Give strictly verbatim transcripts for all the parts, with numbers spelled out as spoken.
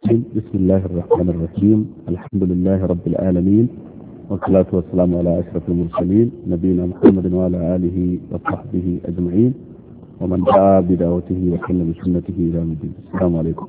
الرجيم بسم الله الرحمن الرحيم الحمد لله رب العالمين والصلاة والسلام على أشرف المرسلين نبينا محمد وعلى آله وصحبه أجمعين ومن دعا بدعوته وسن بسنته إلى يوم الدين. السلام عليكم.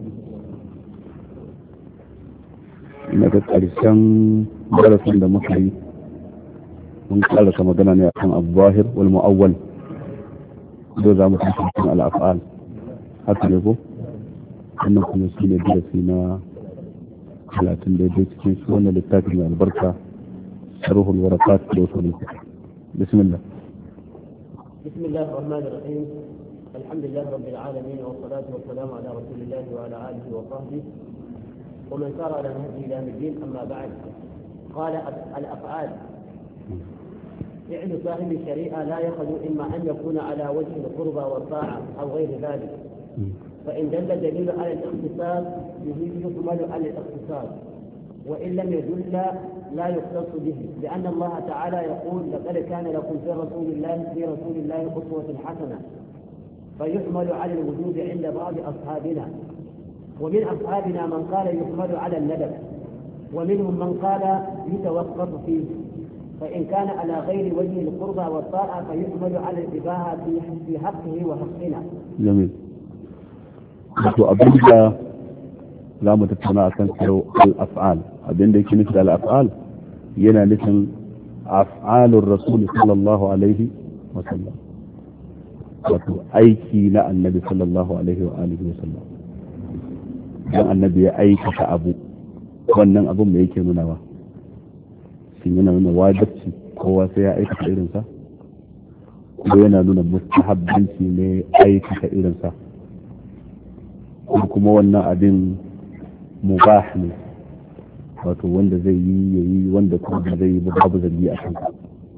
إنك الإسلام درس عند محي من قال كما قلنا عن الظاهر والمؤول دوزا متحدثين على الأفعال حتى يقول wannan kuma shi ne darasi na talatin da dai cikin shi wannan littafi mai albarka sharhul warakat da usulul fiqh. Bismillah. Bismillah ar-Rahman ar-Rahim. Alhamdulillah rabbil alamin wa salatu wa salam ala rasulillah wa ala alihi wa sahbihi wa man sara ala nahji ila al-din amma ba'd. Qala al-af'al فعل صاحب الشريعة لا يخلو إما أن يكون على وجه القربى والطاعة أو غير ذلك. فإن دل دليل على الاختصاص به يحمل على الاختصاص وإن لم يدل لا يختص به لأن الله تعالى يقول لقد كان لكم في رسول الله في رسول الله أسوة حسنة فيحمل على الوجوب عند بعض أصحابنا ومن أصحابنا من قال يحمل على الندب ومنهم من قال يتوقف فيه فإن كان على غير وجه القربى والطاعة فيحمل على الإباحة في حقه وحقنا. جميل. wato abin da za mu tattauna a kan sau al'af'al abin da yake nufi da al'af'al yana nufin af'alun rasul sallallahu alaihi wasallam wato aiki na annabi sallallahu alaihi wa alihi wasallam don annabi ya aikata abu wannan abin da yake nunawa shi yana nuna wajibci kowa sai ya aikata irinsa ko yana nuna mustahabbanci ne aikata irinsa ko kuma wannan abin mubah ne wato wanda zai yi yayi wanda kuma zai yi babu zargi a kansa.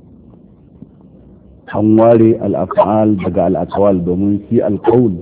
An ware al-af'al daga al-aqwal domin shi al-qawl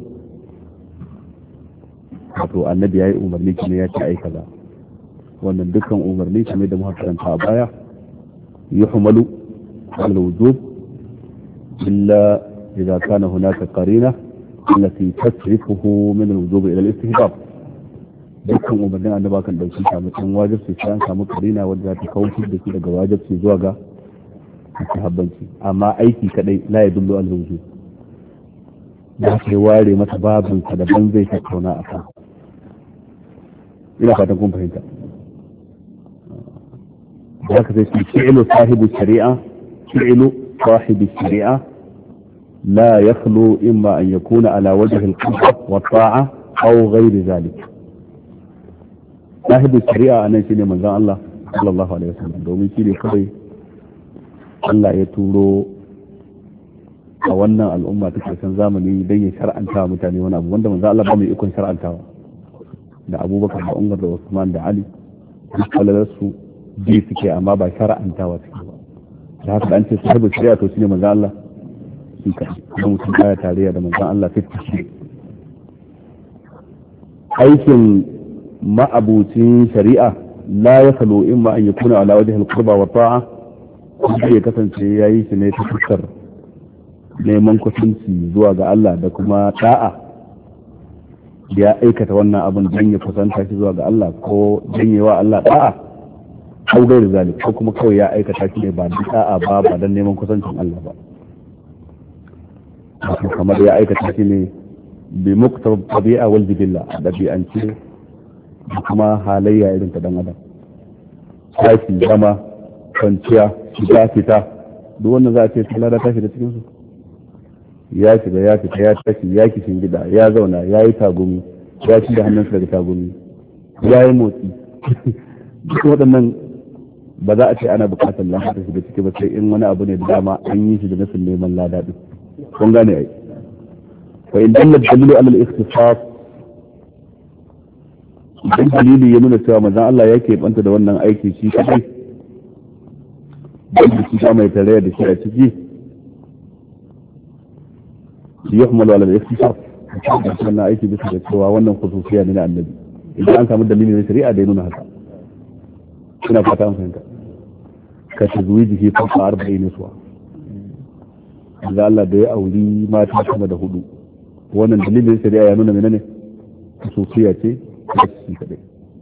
wato annabi yayi umarni kuma ya ce ai kaza wannan dukkan umarni kamar da muka karanta a baya yuhmalu al-wujub illa idza kana hunaka qarina التي تصرفه من الوجوب الى الاستحباب dukkan umarnin annaba kan dauki shi mutum wajibi sai an samu karina wanda ta kauce da shi daga wajibi zuwa ga sahabbanci amma aiki kadai la ya dullu al wujub da ke ware masa babin sa daban zai tattauna a kan ina fatan kun fahimta da haka sai fi'lu sahibi shari'a fi'lu sahibi shari'a لا يخلو إما أن يكون على وجه القصد والطاعة أو غير ذلك. صاحب الشريعة أنا شيني من ذا الله صلى الله عليه وسلم دومين شيني كوي الله يتولو أولنا الأمة تكرسن زامني دي شرعا تاوى متاني وانا أبو وانده من ذا الله بامي يكون شرعا تاوى دا أبو بكر دا أنغر دا عثمان دا علي قال لسو دي سكي أما با شرعا تاوى سكي دا هكذا أنت صاحب الشريعة توسيني من ذا الله kuma mutum baya tarayya da manzon Allah fifty shi aikin ma'abucin shari'a la ya salo in ma an yi kuna ala wajen alkurba wa ta'a kuma ya kasance ya yi shi ne ta fuskar neman kusanci zuwa ga Allah da kuma ta'a ya aikata wannan abin don ya kusanta shi zuwa ga Allah ko don yi wa Allah ta'a ko gairi zalik ko kuma kawai ya aikata shi ne ba don ta'a ba ba don neman kusancin Allah ba kamar ya aikata shi ne bi muktar tabi'a wal jibilla dabi'ance da kuma halayya irin ta dan adam tashi zama kwanciya shiga fita duk wannan za a ce sallah da tashi da cikin su ya shiga ya fita ya tashi ya kishin gida ya zauna ya yi tagumi ya ci da hannunsa daga tagumi ya yi motsi duk waɗannan ba za a ce ana buƙatar lafiya ta shiga ciki ba sai in wani abu ne da dama an yi shi da nufin neman lada din kun gane ai fa in dalla dalilu ala al-ikhtisas idan dalili ya nuna cewa manzon Allah yake banta da wannan aiki shi kadai dan shi ga mai tare da shi a ciki yuhmalu ala al-ikhtisas wannan aiki bisa da cewa wannan khususiya ne na annabi idan an samu dalili na shari'a da ya nuna haka ina fata an fahimta ka tazwiji fa arba'in suwa da Allah da ya auri mata sama da hudu wannan dalilin shari'a ya nuna menene khususiya ce shi kadai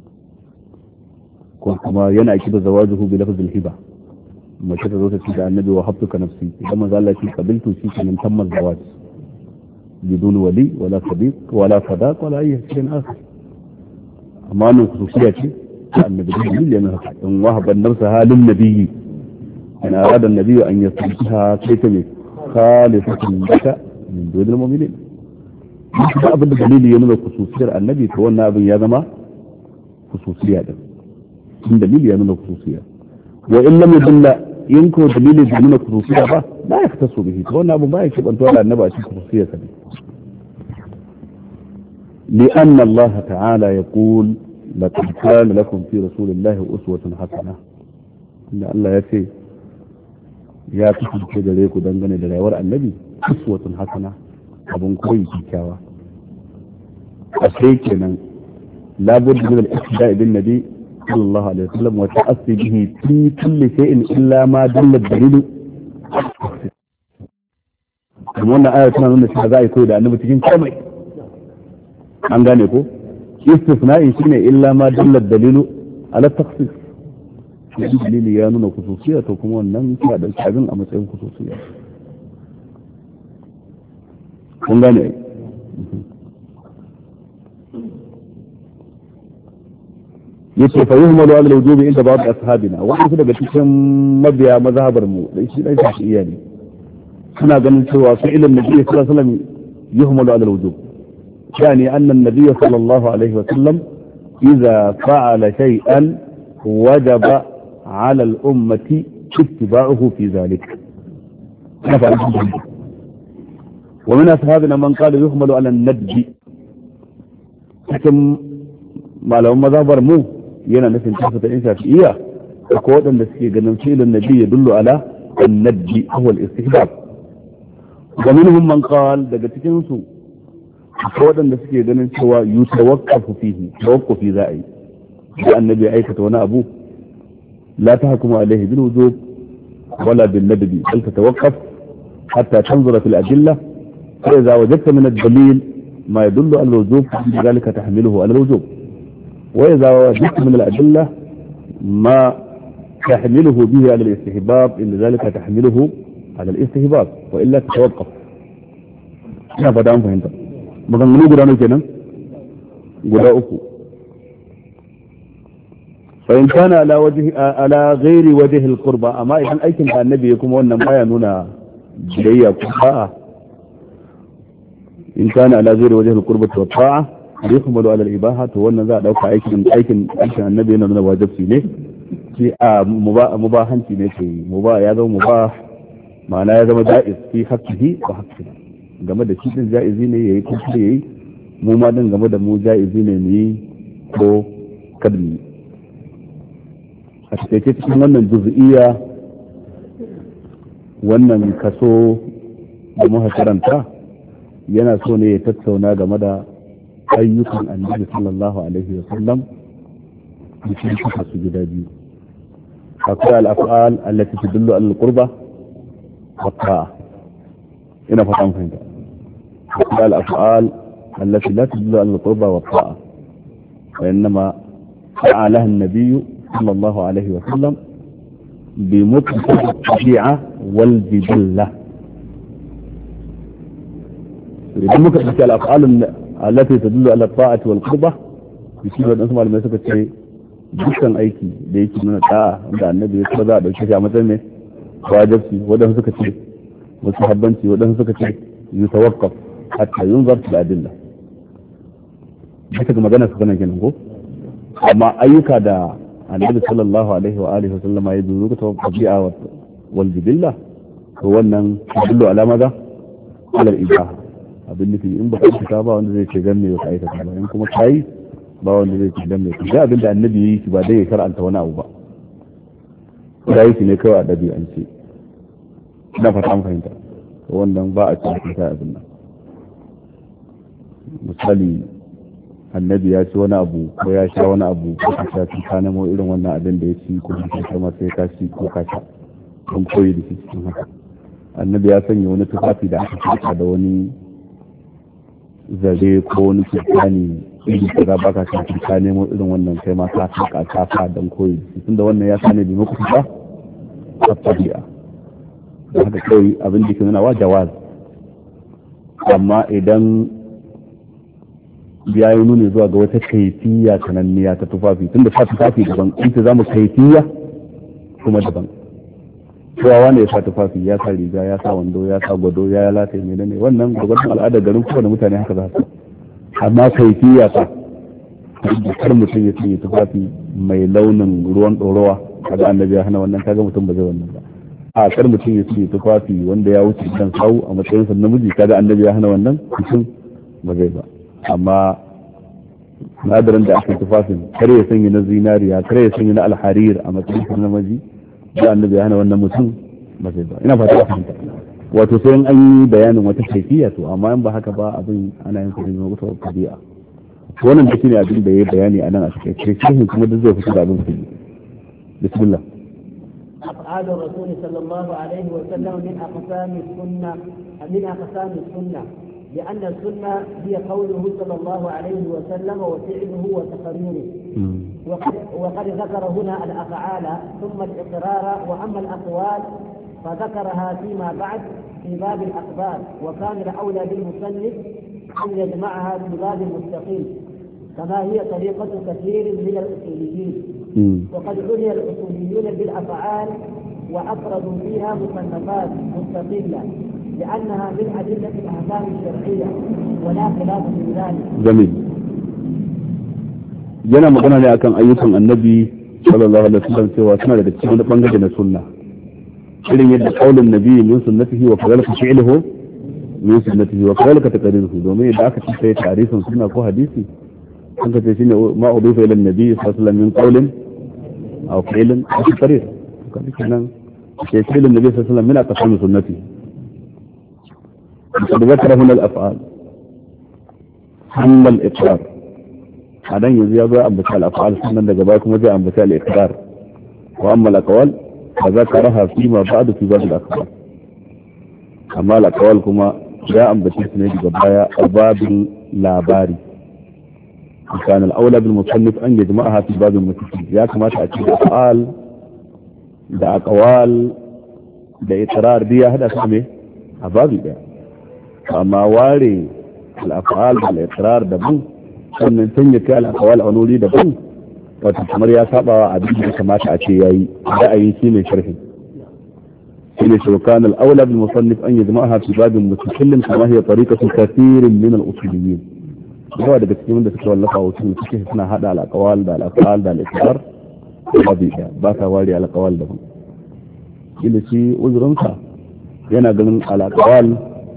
ko kuma yana akiba zawajuhu bi lafzil hiba mace ta zo ta ce da annabi wa habtuka nafsi idan manzo Allah ya kabiltu shi kenan tammal zawaj bidun wali wala sadiq wala sadaq wala ayi shay'in akhar amma nan khususiyya ce annabi dalil yana haka in wahaba nafsa halin nabiyyi in arada an-nabiy an yasbiha kaytami khalisatan laka min dunil mu'minin duk abin da dalili ya nuna khususiyar annabi to wannan abin ya zama khususiyya din in dalili ya nuna khususiyya wa in lam yadulla in ko dalili da nuna khususiyya ba la yaktasu bihi to wannan abin ba ya kibanto da annabi a cikin khususiyya sa لأن الله تعالى يقول لقد كان لكم في رسول الله أسوة حسنة إن الله يسي يا كتب كده ليكو دنغني لغيور النبي أسوة حسنة أبن كوي كيكاوا أشيكنا لابد من الاقتداء بالنبي صلى الله عليه وسلم وتأسي به في كل شيء إلا ما دل الدليل كما آية كنا نقول هذا يقول النبي تجين كامي an gane ko istisna'i shine illa ma dalla dalilu ala takhsis shi dalili ya nuna khususiyya to kuma wannan ka da abin a matsayin khususiyya kun gane yace fa yuhmalu ala al-wujubi inda ba'd ashabina wa su daga cikin mabiya mazhabar mu da shi dan shafi'iyya ne suna ganin cewa fi'ilun nabi sallallahu alaihi wasallam yuhmalu ala al-wujub يعني أن النبي صلى الله عليه وسلم إذا فعل شيئا وجب على الأمة اتباعه في ذلك ومن أصحابنا من قال يحمل على الندب حكم ما لهم مذهب مو ينا نفس تحفة إنسا في إياه أقول أن فعل النبي يدل على الندب هو الاستحباب ومنهم من قال دقتكين سوء akwai waɗanda suke ganin cewa yi tawakkafu fihi tawakkufi za a yi da annabi aikata wani abu la ta hukuma alaihi bil wujub wala bil nadbi bal tatawaqqaf hatta tanzura fil adilla fa idza wajadta min ad-dalil ma yadullu ala al-wujub dhalika tahmiluhu ala al-wujub wa idza wajadta min al-adilla ma tahmiluhu bihi ala al-istihbab in dhalika tahmiluhu ala al-istihbab wa illa tatawaqqaf ina fada an fahimta maganganu guda nawa kenan guda uku fa in kana ala wajhi ala ghairi wajhi alqurba amma idan aikin da annabi kuma wannan baya nuna biyayya ko ta'a in kana ala ghairi wajhi alqurba wa ta'a yuhmalu ala al-ibaha to wannan za a dauka aikin aikin aikin annabi yana nuna wajibi ne shi a mubahanci ne ke mubah ya zama mubah ma'ana ya zama da'iz fi haqqihi wa haqqina game da shi din ja'izi ne yayi ko kuma yayi mu ma din game da mu ja'izi ne mu yi ko kada mu a cikin cikin wannan juz'iyya wannan kaso da muka karanta yana so ne ya tattauna game da ayyukan annabi sallallahu alaihi wa sallam cikin su gida biyu akwai al-af'al allati tadullu ala al-qurba wa ta'a ina fatan fahimta akwai al-af'al allati la tadullu ala al-qurba wa ta'a wa innama fa'alaha an-nabiy sallallahu alaihi wa sallam bi muqtada al-tabi'a wal jibilla idan muka dauki al-af'al allati tadullu ala al-ta'ati wal qurba shi da wasu malamai suka ce dukkan aiki da yake nuna ta'a da annabi ya za a dauke shi a matsayin ne wajibi wadanda suka ce wasu habbanci wadanda suka ce yi tawakkaf hatta yunzar fil adilla duka magana su kana kenan ko amma ayyuka da annabi sallallahu alaihi wa alihi wa sallama ya duru ta tabi'a wal jibilla to wannan dullu alama da ala al-ibaha abin nufi in ba ka ba wanda zai ce gan me ka aikata ba in kuma kai ba wanda zai ci dan mai ga abin da annabi yi shi ba dai ya karanta wani abu ba da yake ne kawai a dabi'ance ina fata an fahimta wannan ba a cikin ta abin nan misali annabi ya ci wani abu ko ya sha wani abu ko ka sha ka nemo irin wannan abin da ya ci ko ka sha ma sai ka ci ko ka sha don koyi da shi cikin haka annabi ya sanya wani tufafi da aka fita da wani zare ko wani kirkani irin kaza baka san ka nemo irin wannan kai ma ka saka ka fa dan koyi tunda wannan ya sani bi muku ba tabi'a da haka kai abin da ke nuna wa jawaz amma idan ya yi nuni zuwa ga wata kaifiya sananniya ta tufafi tunda sa tufafi daban ita zamu kaifiya kuma daban kowa wanda ya sa tufafi ya sa riga ya sa wando ya sa gwado ya lata mai ne wannan gwagwadon al'adar garin kowane mutane haka za su amma kaifiya ta kar mutum ya sanya tufafi mai launin ruwan ɗorowa kaga annabi ya hana wannan kaga mutum ba zai wannan ba a kar mutum ya sanya tufafi wanda ya wuce dan sawu a matsayin sa namiji kaga annabi ya hana wannan mutum ba zai ba amma nadarin da aka tufafin kar ya sanya na zinariya kar ya sanya na alharir a matsayin sa namiji da annabi ya hana wannan mutum ba zai ba ina fata fahimta wato sai an yi bayanin wata kaifiya to amma in ba haka ba abin ana yin kudin wata kabi'a wannan da shine abin da yayi bayani anan a cikin cikin kuma duk zai fito da abin fili bismillah أفعال الرسول صلى الله عليه وسلم من أقسام السنة من أقسام السنة لأن السنة هي قوله صلى الله عليه وسلم وفعله وتقريره وقد, وقد ذكر هنا الأفعال ثم الإقرار وأما الأقوال فذكرها فيما بعد في باب الأخبار وكان الأولى بالمصنف أن يجمعها في باب مستقيم كما هي طريقة كثير من الأصوليين وقد عني الأصوليون بالأفعال وأفردوا فيها مصنفات مستقلة لأنها من أدلة الأحكام الشرعية ولا خلاف في ذلك. جميل. yana magana ne akan ayyukan annabi sallallahu alaihi wasallam cewa suna daga cikin bangare na sunna irin yadda qaulun nabi min sunnatihi wa kadhalika fi'luhu min sunnatihi wa kadhalika taqriruhu domin idan aka ce tarihin sunna ko hadisi an ka ce shine ma udifa ila nabi sallallahu alaihi wasallam min qaulin aw fi'lin aw taqrir kan kenan ce fi'lun nabi sallallahu alaihi wasallam min aqsam sunnati قد ذكر هنا الافعال ثم الاقرار هذا يزيد أنبتاء الأفعال سنة لجباكم وجاء أنبتاء الإقرار وأما الأقوال فذكرها فيما بعد في باب الأخبار أما الأقوال كما جاء أنبتاء سنة لجبايا باب لاباري وكان الأولى بالمصنف أن يجمعها في باب المتفيد يا كما تأتي الأفعال ده أقوال ده إقرار دي هذا سمي أبابي ده أما واري الأفعال بالإقرار ده بو sannan sanya kai al'akawal a wani daban wato kamar ya saba wa abin da kamata a ce yayi ra'ayi shi mai sharhi shine shaukan al-awla bil musannif an yajma'aha fi babin mustaqillin kama hiya tariqatu kathirin min al-usuliyyin yawa daga cikin da suka wallafa usul suke suna hada al-aqwal da al-af'al da al-iqrar babu ya ba ka wari al-aqwal daban kila shi uzurunka yana ganin al-aqwal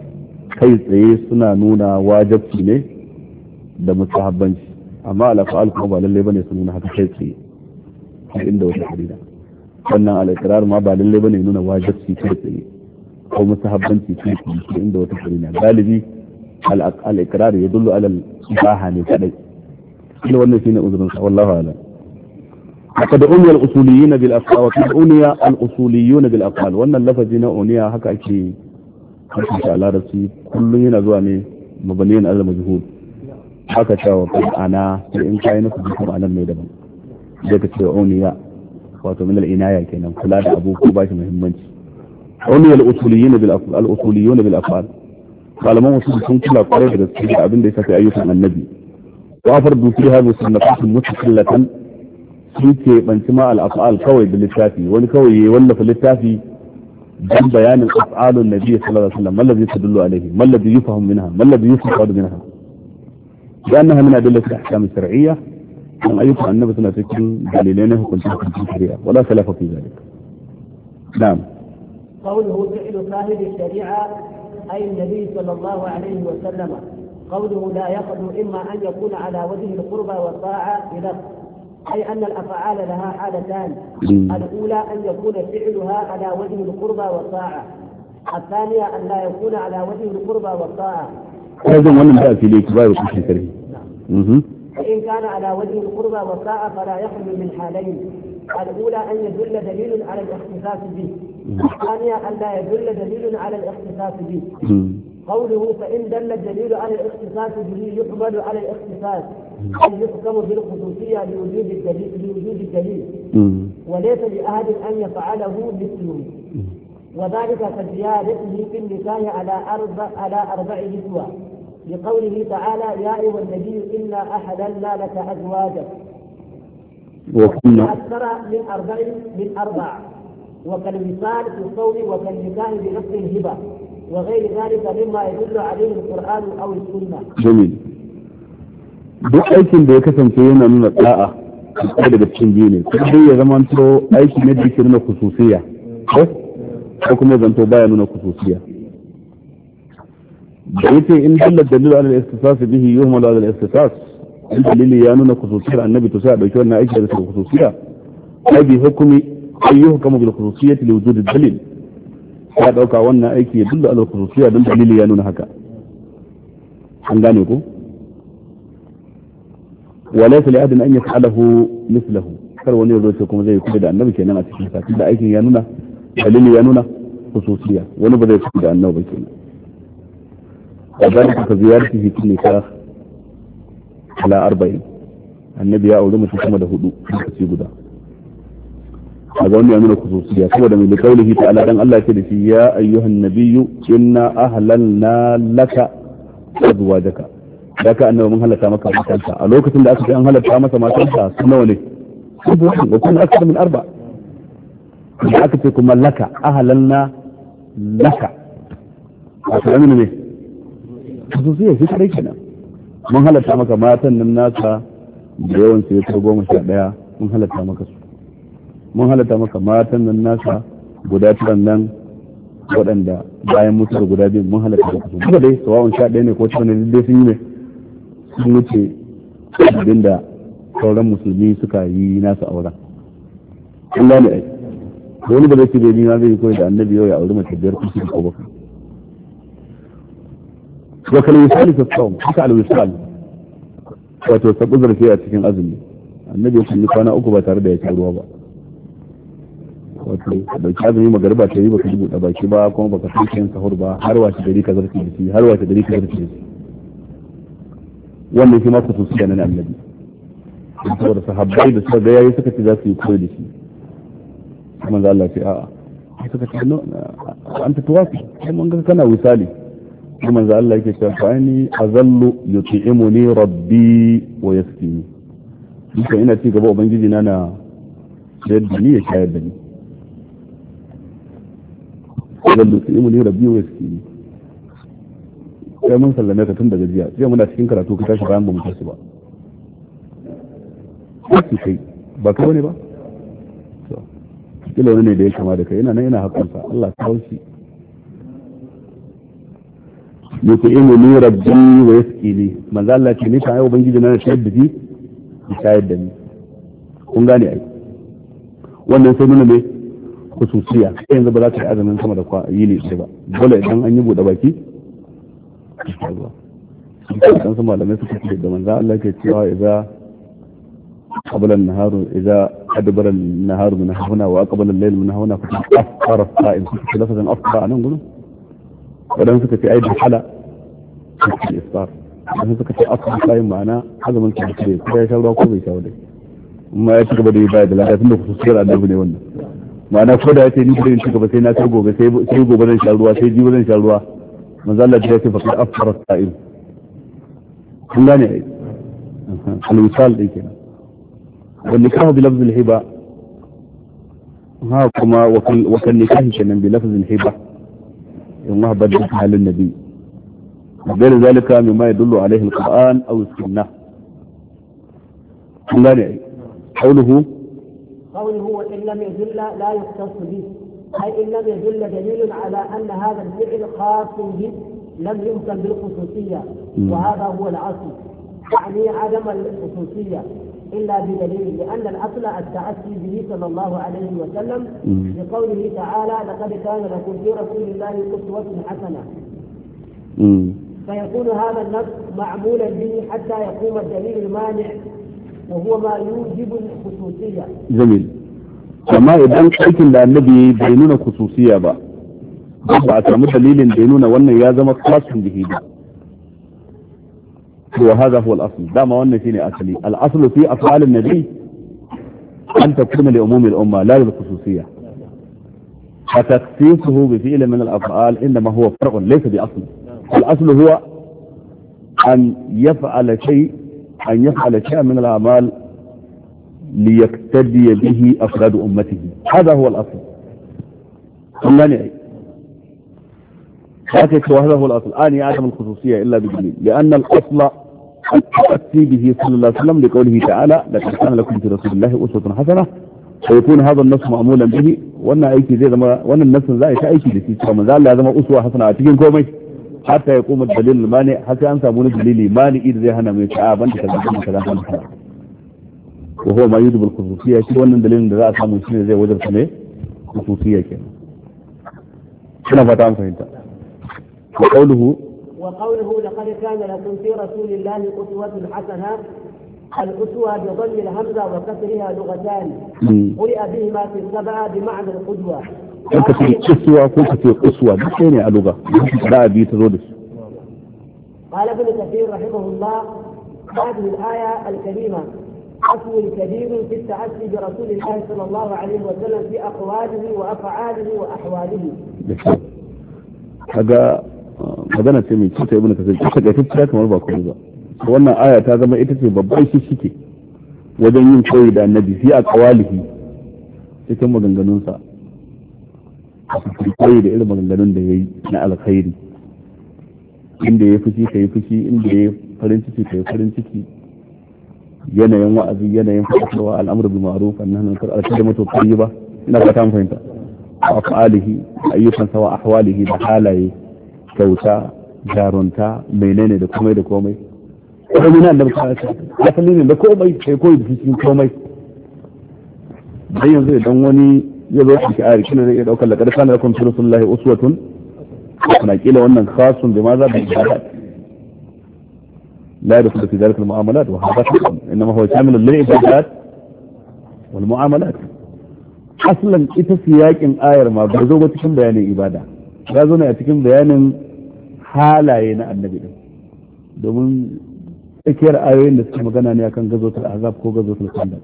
kai tsaye suna nuna wajibi ne da mustahabbanci amma al-af'al kuma ba lalle bane su nuna haka kai tsaye inda wata hadida sannan al-iqrar ma ba lalle bane nuna wajibi kai tsaye ko mustahabbanci kai tsaye inda wata hadida galibi al-iqrar yadullu ala al-ibaha ne kadai ina wannan shine uzurin sa wallahi ala haka da umiyal usuliyyin bil af'al wa kad uniya al-usuliyyun bil af'al wannan lafazi na uniya haka ake insha Allah da su kullun yana zuwa ne mabaniyan al-majhul haka cewa ana sai in kai nufi kuma anan mai daban zai ka ce uniya wato min al-inaya kenan kula da abu ko ba shi muhimmanci uniya al-usuliyyin bil af'al al-usuliyyun bil af'al malaman usul sun kula kwarai da gaske da abin da ya shafi ayyukan annabi wa fardu fiha musannafat mustaqillatan sun ke banci ma al-af'al kawai da littafi wani kawai ya wallafa littafi dan bayanin af'alun nabi sallallahu alaihi wasallam mallazi tadullu alaihi mallazi yufhamu minha mallazi yustafadu minha لأنها من أدلة الأحكام الشرعية من أيضا النبي صلى الله عليه وسلم دليلين كنت في الشريعة ولا خلاف في ذلك. نعم. قوله فعل صاحب الشريعة أي النبي صلى الله عليه وسلم قوله لا يخلو إما أن يكون على وجه القربى والطاعة بلفظ أي أن الأفعال لها حالتان الأولى أن يكون فعلها على وجه القربى والطاعة الثانية أن لا يكون على وجه القربى والطاعة هذا من تأتي لإكبار وكل كريه فإن كان على وجه القربى والطاعة فلا يخلو من حالين الأولى أن يدل دليل على الاختصاص به الثانية أن لا يدل دليل على الاختصاص به قوله فإن دل الدليل على الاختصاص به يقبل على الاختصاص هل يحكم بالخصوصية لوجود الدليل لوجود الدليل وليس لأحد أن يفعله مثله، وذلك كزيادته في النكاح على أربع على أربع نسوة لقوله تعالى يا أيها النبي إنا أحللنا لك أزواجك وكنا أكثر من أربع من أربع وكالوصال في الصوم وكالنكاح بنفس الهبة وغير ذلك مما يدل عليه القرآن أو السنة. جميل. duk aikin da ya kasance yana nuna da'a kai daga cikin biyu ne sai ya zama to aiki ne da yake nuna khususiyya ko ko kuma zanto baya nuna khususiyya da yake in dalla dalilu ala al-istisas bihi yuhmalu ala al-istisas in dalili ya nuna khususiyyar annabi to sai a dauki wannan aiki da khususiyya ai bi hukumi ayyuhu kama bil khususiyyati li wujud ad-dalil ya dauka wannan aiki ya dalla ala al-khususiyya dan dalili ya nuna haka an gane ko وليس لأحد أن يفعله مثله kar wani ya zo ce kuma zai kuɗi da annabi kenan a cikin sa da aikin ya nuna dalili ya nuna khususiyya wani ba zai kuɗi da annabi ba kenan وذلك كزيارته في النكاح على أربعين النبي يا أولي متى كما ده هدوء في guda هذا wani ya nuna khususiyya saboda mai likaulihi ta'ala dan Allah ce da shi ya ayyuhan nabiyyu inna ahlalna laka azwajaka da ka annabi mun halatta maka matanka a lokacin da aka ce an halatta masa matanka su nawa ne su biyu wa kun akthar min arba da aka ce kuma laka ahlalna laka a tsarin ne khususiyya shi kai kenan mun halatta maka matan nan nasa da yawan su ya goma sha daya mun halatta maka su mun halatta maka matan nan nasa guda turan nan waɗanda bayan mutuwar guda biyu mun halatta maka su duka dai sawa'un sha ɗaya ne ko turan ne dai sun yi ne sun wuce abin da sauran musulmi suka yi nasu auren Allah ne ai wani ba zai ce bai nima zai koyi da annabi yau ya auri mace biyar kusa ko bakwai wa kal wisal fi sawm haka al wisal wato sabu zarfi a cikin azumi annabi ya kunni kwana uku ba tare da ya ci ruwa ba wato dauki azumi magariba ta yi baka buɗe baki ba kuma baka san yin sahur ba har wace gari ka zarfi da shi har wace gari ka zarfi da shi wannan shi ma khususiyya na annabi saboda sahabbai da suka ga yayi suka ce za su yi koyi da shi kuma da Allah ce a'a suka ce no anta tuwafi kai mun ga kana wisali kuma da Allah yake cewa fa'ani azallu yut'imuni rabbi wa yasqini duka ina ci gaba ubangiji na na shayar da ni ya shayar da ni azallu yut'imuni rabbi wa yasqini sai mun sallame ka tun daga jiya sai muna cikin karatu ka tashi bayan ba mu tashi ba sai kai ba ka wani ba to kila wani ne da ya kama da kai ina nan ina haƙƙinsa Allah ta haushi yake inu ni rabbi wa yasqini manzo Allah ce ni kai ubangiji na shayar da ni shayar da ni kun gane ai wannan sai nuna ne khususiya sai yanzu ba za ka yi azumin sama da kwa yi ne sai ba dole idan an yi bude baki dan su malamai suka ce da manzo Allah ke cewa idza qabla an-nahar idza adbara an-nahar min huna wa aqbala al-layl min huna fa afṭara as-sa'im fi lafazan afṭara anan gurin wadan suka ce ai da hala al-iftar dan suka ce afṭara as-sa'im ma'ana azumin ta ce ko ya shaura ko bai shaura amma ya ci gaba da yi baya da lafiya tunda kusurciyar annabi ne wannan ma'ana ko da ya ce ni da in ci gaba sai na kai gobe sai gobe zan sha ruwa sai jibi zan sha ruwa manzo Allah ya ce fa afṭara as-sa'im kun gane ai al-wisal dai kenan والنكاح بلفظ الهبة ها كما وكل وكل نكاح كمان بلفظ الهبة الله بدلها للنبي غير ذلك مما يدل عليه القرآن أو السنة قوله قوله وإن لم يدل لا يختص به أي إن لم يدل دليل على أن هذا الفعل خاص به لم يمكن بالخصوصية وهذا هو الأصل يعني عدم الخصوصية إلا بدليل لأن الأصل التأسي به صلى الله عليه وسلم لقوله تعالى لقد كان لكم في رسول الله أسوة حسنة فيكون هذا النص معمولا به حتى يقوم الدليل المانع وهو ما يوجب الخصوصية. جميل. amma idan aikin da annabi bai nuna khususiyya ba ba a samu dalilin da ya nuna wannan ya zama khasun bihi ba وهذا هو الأصل دام وأن فيني أصلي الأصل في أفعال النبي أن تكون لعموم الأمة لا للخصوصية فتخصيصه بفعل من الأفعال إنما هو فرع ليس بأصل الأصل هو أن يفعل شيء أن يفعل شيء من الأعمال ليقتدي به أفراد أمته هذا هو الأصل خلاني حكيت وهذا هو الأصل آني عدم الخصوصية إلا بدليل لأن الأصل التأتي به صلى الله عليه وسلم لقوله تعالى لقد كان لكم في رسول الله أسوة حسنة ويكون هذا النص معمولا به وأن أيكي زي ما وأن النص زي أيكي لسي فمن ذا لازم أسوة حسنة أتكين كومي حتى يقوم الدليل المانع حتى أنسى من الدليل مانع إذا زي هنا من شعابا كذا كذا كذا وهو ما يجب الخصوصية شيء وأن الدليل ذا أسامه شيء زي وجب سنة خصوصية كذا هنا فتام فهمت وقوله وقوله لقد كان لكم في رسول الله أسوة حسنة الأسوة بضم الهمزة وكسرها لغتان قرئ بهما في السبعة بمعنى القدوة كنت في أسوة كنت في أسوة بسيني اللغة لا أبي تزودش قال ابن كثير رحمه الله هذه الآية الكريمة أصل كبير في التأسي برسول الله صلى الله عليه وسلم في أقواله وأفعاله وأحواله هذا magana ce mai cuta ibn kasir kuka ga tafiya kamar ba kuma ba wannan aya ta zama ita ce babban shishike wajen yin koyi da annabi fi a kawalihi cikin maganganunsa a cikin koyi da irin maganganun da ya yi na alkhairi inda ya fushi ka yi fushi inda ya farin ciki ka yi farin ciki yanayin wa'azi yanayin fasawa al'amur bil ma'ruf annahu munkar alkhairi mutu kai ba ina fata mun fahimta a afalihi ayyukan sawa ahwalihi da halaye kyauta jarunta menene da komai da komai komai na annabi sallallahu alaihi wasallam asali ne da komai sai koyi da cikin komai dan yanzu idan wani ya zo shi ayar kina zai dauka laqad kana lakum fi rasulillahi uswatun kana kila wannan khasun bi maza bi ibadat la yadkhulu fi dhalika al muamalat wa hadha inma huwa shamil lil ibadat wal muamalat aslan ita siyakin ayar ma ba zo ba cikin bayanin ibada ya zo ne a cikin bayanin halaye na annabi din domin tsakiyar ayoyin da suke magana ne akan gazotul azab ko gazotul khandaq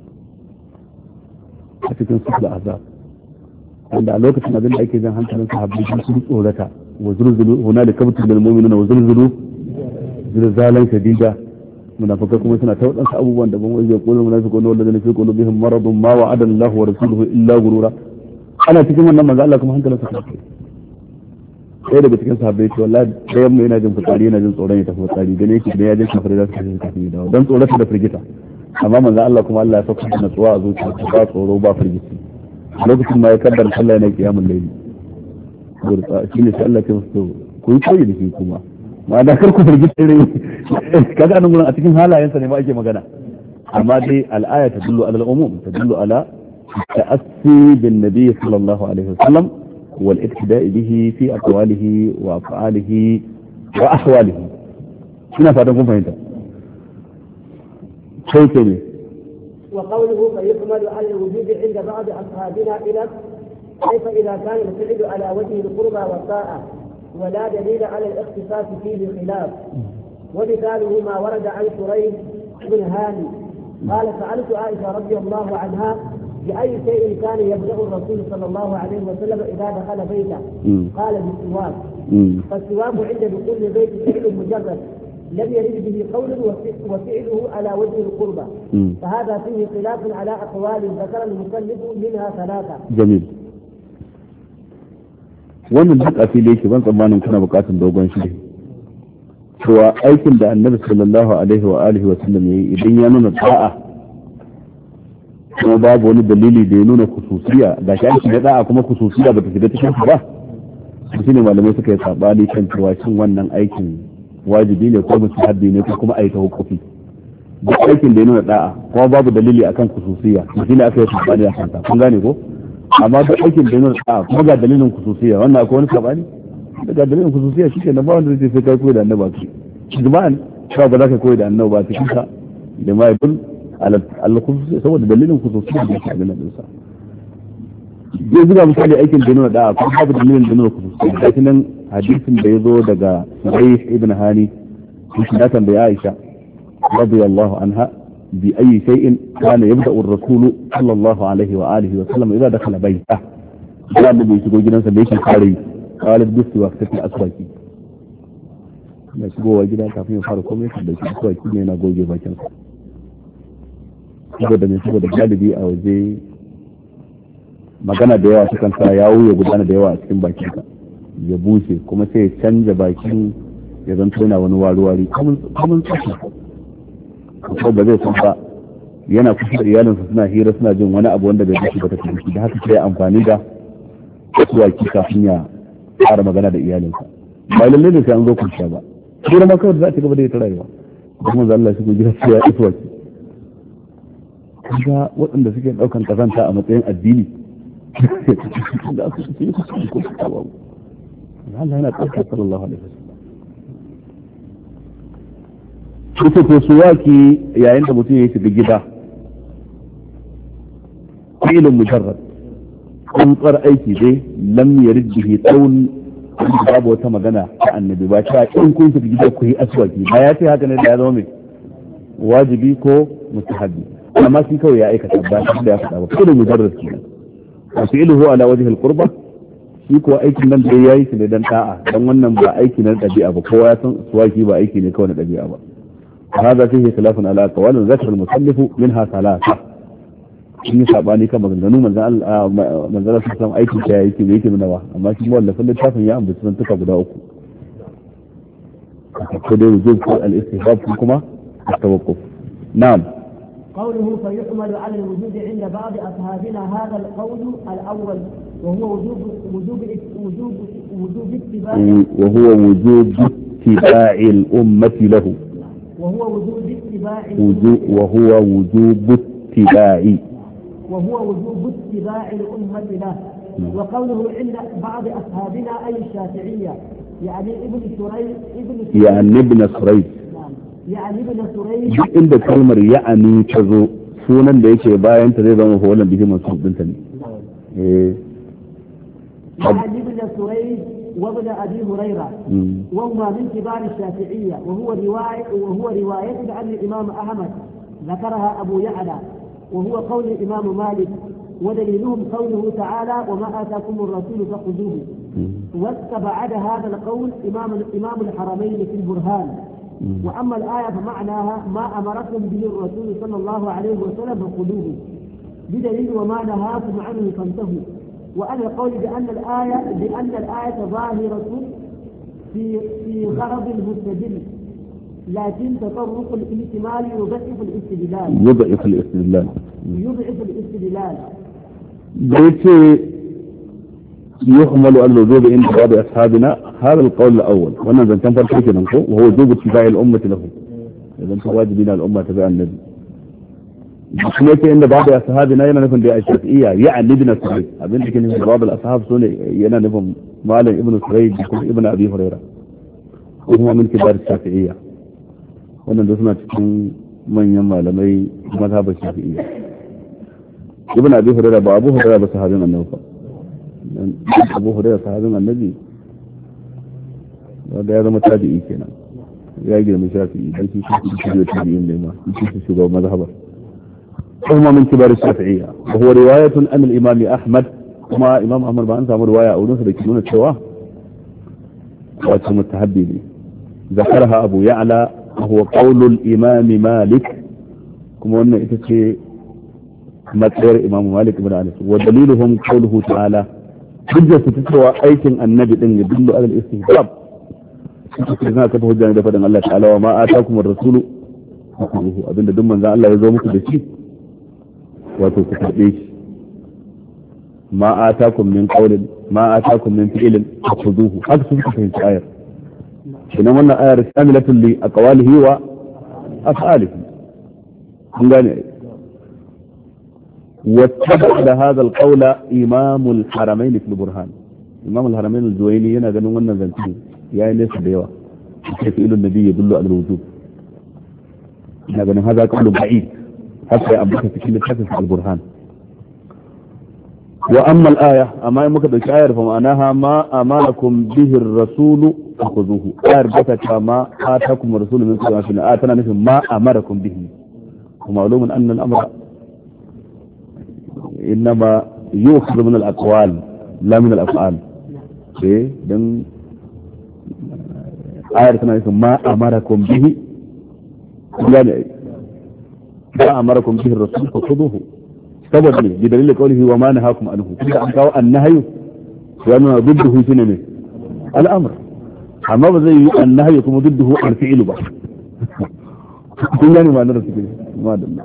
a cikin sura azab wanda a lokacin abin da ake jan hankalin sahabbai sun tsorata wa zulzulu hunalika bil mu'minuna wa zulzulu zilzalan shadida munafikai kuma suna ta wadansu abubuwan da ban wai ya kullu munafiquna walladheena fi qulubihim maradun ma wa'ada Allahu wa rasuluhu illa gurura ana cikin wannan manzo Allah kuma hankalin sa kai sai daga cikin sahabbai ce wallahi dayan mu yana jin fitsari yana jin tsoron ya tafi fitsari gane yake da ya jin kafare za su kashe kafin da dan tsoron da firgita amma manzo Allah kuma Allah ya saka da tsuwa a zuciya ba tsoro ba firgiti a lokacin ma ya kaddara sallah yana kiyamul layli gurta shine sai Allah ya ce ku yi koyi da shi kuma ma da kar ku firgita ne kaga nan gurin a cikin halayensa ne ma ake magana amma dai al-aya tadullu ala al-umum tadullu ala ta'assi bin nabiy sallallahu alaihi wasallam والاقتداء به في أقواله وأفعاله وأحواله هنا فاتنكم فهمت شيء كبير وقوله فيحمل على الوجود عند بعض أصحابنا إلى كيف إذا كان الفعل على وجه القربى والطاعة ولا دليل على الاختصاص فيه خلاف ومثاله ما ورد عن شريح بن هاني قال سألت عائشة رضي الله عنها بأي شيء كان يبدأ الرسول صلى الله عليه وسلم إذا دخل بيته قال بالسواك فالسواك عند دخول البيت فعل مجرد لم يرد به قول وفعله على وجه القربة فهذا فيه خلاف على أقوال ذكر المصنف منها ثلاثة. جميل. wannan duk a fili yake ban tsammanin kana bukatun dogon shi cewa aikin da annabi sallallahu alaihi wa alihi wa sallam yayi idan ya nuna ta'a kuma babu wani dalili da ya nuna kususiya ga shi aiki na da'a kuma kususiya ba ta shiga cikin su ba shi ne malamai suka yi sabani kan cewa shin wannan aikin wajibi ne ko mustahabbi ne ko kuma aika hukufi duk aikin da ya nuna da'a kuma babu dalili akan kususiya shi ne aka yi sabani a kanta kun gane ko amma duk aikin da ya nuna da'a kuma ga dalilin kususiya wannan akwai wani sabani ga dalilin kususiya shi ke na ba wanda zai sai kai koyi da annaba ki ijma'an cewa ba za ka koyi da annaba ba cikin sa da ma yadul ala khususiya saboda dalilin kususiya da ke ganin sa zai zuba misali aikin da ya nuna da'a kuma babu dalilin da nuna kususiya da nan hadisin da ya zo daga Sahih ibn Hani shi da tambaya Aisha radiyallahu anha bi ayi shay'in kana yabda'u ar-rasul sallallahu alaihi wa alihi wa sallam idza dakhala bayta da annabi shigo gidansa da yake kare qalat bisu waqti aswaki ya shigowa gida kafin ya fara komai da shi aswaki ne na goge bakin sa saboda ne saboda galibi a waje magana da yawa sukan sa yawo ya gudana da yawa a cikin bakin ka ya bushe kuma sai ya canja bakin ya zanto yana wani wari-wari kamun tsaki ko ba zai san ba yana kusa da iyalinsa suna hira suna jin wani abu wanda bai dace ba ta tafi da haka sai amfani da suwaki kafin ya fara magana da iyalinsa ba lalle ne sai an zo kwanciya ba hira ma kawai za ta gaba da ita rayuwa kuma za Allah shi ko gida sai ya suwaki kaga waɗanda suke ɗaukan kazanta a matsayin addini da su ce su ko su ba Allah yana tsaka sallallahu alaihi wasallam ita ko suwaki yayin da mutum ya shiga gida ilin mujarrad kuntsar aiki dai lam yarid bihi qawl babu wata magana ta annabi ba ta in kun shiga gida ku yi aswaki ba ya ce haka ne da ya zama mai wajibi ko mustahabi amma shi kawai ya aikata ba shi da ya faɗa ba ilin mujarrad kenan wa fi'luhu ala wajhi al-qurba shi ko aikin nan da yayi shi ne dan ta'a dan wannan ba aiki na dabi'a ba kowa ya san suwaki ba aiki ne kawai na dabi'a ba هذا فيه خلاف على أقوال ذكر المصنف منها ثلاثة shi sabani kan maganganu manzan Allah sun aikin ta yake da yake nuna ba amma shi wallafin littafin ya ambaci sun tuka guda uku ko dai wujub ko al-istihbab kuma at-tawaqquf na'am قوله فيحمل على الوجود عند بعض أصحابنا هذا القول الأول وهو وجوب وجوب وجوب وجوب اتباع وهو وجوب اتباع الأمة له وهو وجوب اتباع وجوب وهو وجوب اتباع وهو وجوب اتباع الأمة له وقوله عند بعض أصحابنا أي الشافعية يعني ابن سريج ابن يعني ابن سريج يعني ابن سريج عند كلمة يعني تزو sunan da yake bayan ta zai zama wannan bihi mansub din ta ne eh يعني ابن سريج وابن أبي هريرة وهما من كبار الشافعية وهو رواية وهو رواية عن الإمام أحمد ذكرها أبو يعلى وهو قول الإمام مالك ودليلهم قوله تعالى وما آتاكم الرسول فخذوه واستبعد هذا القول إمام إمام الحرمين في البرهان وأما الآية فمعناها ما أمركم به الرسول صلى الله عليه وسلم فخذوه بدليل وما نهاكم عنه فانتهوا وأنا القول بأن الآية بأن الآية ظاهرة في في غرض المستدل لكن تطرق الاحتمال يضعف الاستدلال يضعف الاستدلال يضعف الاستدلال بيت يحمل الوجوب عند بعض أصحابنا هذا القول الأول وأنا إذا كان فرق كده وهو وجوب اتباع الأمة له إذا أنت واجبين الأمة تبع النبي بسميته عند بعض أصحابنا ينا نفهم بالشافعية يعني ابن سريج أبين لكن بعض الأصحاب سوني ينا نفهم مالك ابن سريج ابن أبي هريرة وهو من كبار الشافعية wannan da suna cikin manyan malamai mazhabar shafi'iyya ibn abi hurairah ba abu hurairah ba sahabin annabi ba abu hurairah sahabin annabi wanda ya zama tabi'i kenan ya girma shafi'i dan shi shi da tabi'in ne ma shi shugaban mazhabar kuma min kibar shafi'iyya wa huwa riwayatun an al-imam ahmad kuma imam ahmad ba an samu riwaya a wurin sa da ke nuna cewa wato mutahabbi ne ذكرها أبو يعلى وهو قول الإمام مالك كما أن إتسي مطير إمام مالك بن أنس ودليلهم قوله تعالى حجة تتسوى أيكن النبي إن يدل على الاستهباب سيدنا كفه الجانب فدن الله تعالى وما آتاكم الرسول فخذوه أبن دمان ذا الله يزومك بشي وتتحديش ما آتاكم من قول ما آتاكم من فعل فخذوه هذا سبحانه في الآية إنما أن آية شاملة لأقواله وأفعاله واتبع هذا القول إمام الحرمين في البرهان إمام الحرمين الزويني هنا قالوا أن ذنبه يا ليس بيوا كيف إلى النبي يدل على الوجوب هذا هذا قول بعيد حتى أبقى في كل حدث على البرهان wa amma al-aya amma in muka dauki ayar fa ma'anaha ma amanakum bihi ar-rasul fakhuzuhu ayar bata ta ma atakum ar-rasul min qawmin a tana nufin ma amarakum bihi kuma malumun anna al-amra inma yu'khadhu min al-aqwal la min al-af'al eh dan ayar tana nufin ma amarakum bihi yani ma amarakum bihi ar-rasul fakhuzuhu saboda ne bi dalilin qawlihi wa ma nahakum anhu kuma an kawo annahyu wa ma dudduhu shine ne al-amr amma ba zai yi annahyu kuma dudduhu al-fi'l ba kun gane ma'anar su ne ma da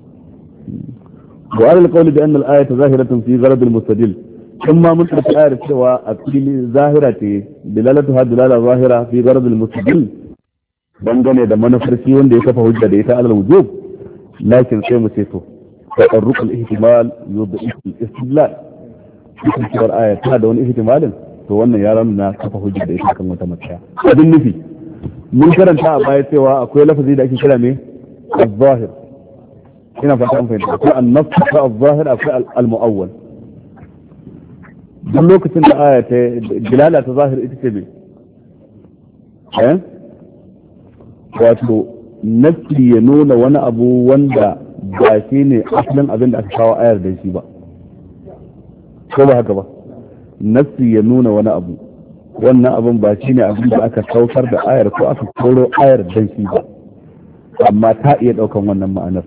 wa al-qawl bi anna al-ayata zahiratun fi gharad al-mustadil kuma mun tsaya ayar cewa a fili zahira ce dilalatu hadilala zahira fi gharad al-mustadil dangane da manufar shi wanda ya kafa hujja da ita alal wujub lakin sai mu ce to تطرق الاحتمال يضعف الاستدلال cikin cewar aya tana da wani ihtimalin to wannan yaran na kafa hujja da ita kan wata matsaya abin nufi mun karanta a baya cewa akwai lafazi da ake kira ne az-zahir ina fata an fahimta akwai an-nass da az-zahir akwai al-mu'awwal duk lokacin da aya ta dilala ta zahir ita ce me eh wato nafi ya nuna wani abu wanda ba shi ne asalin abin da aka kawo ayar da shi ba ko ba haka ba nassi ya nuna wani abu wannan abin ba shi ne abin da aka saukar da ayar ko aka koro ayar da shi ba amma ta iya daukan wannan ma'anar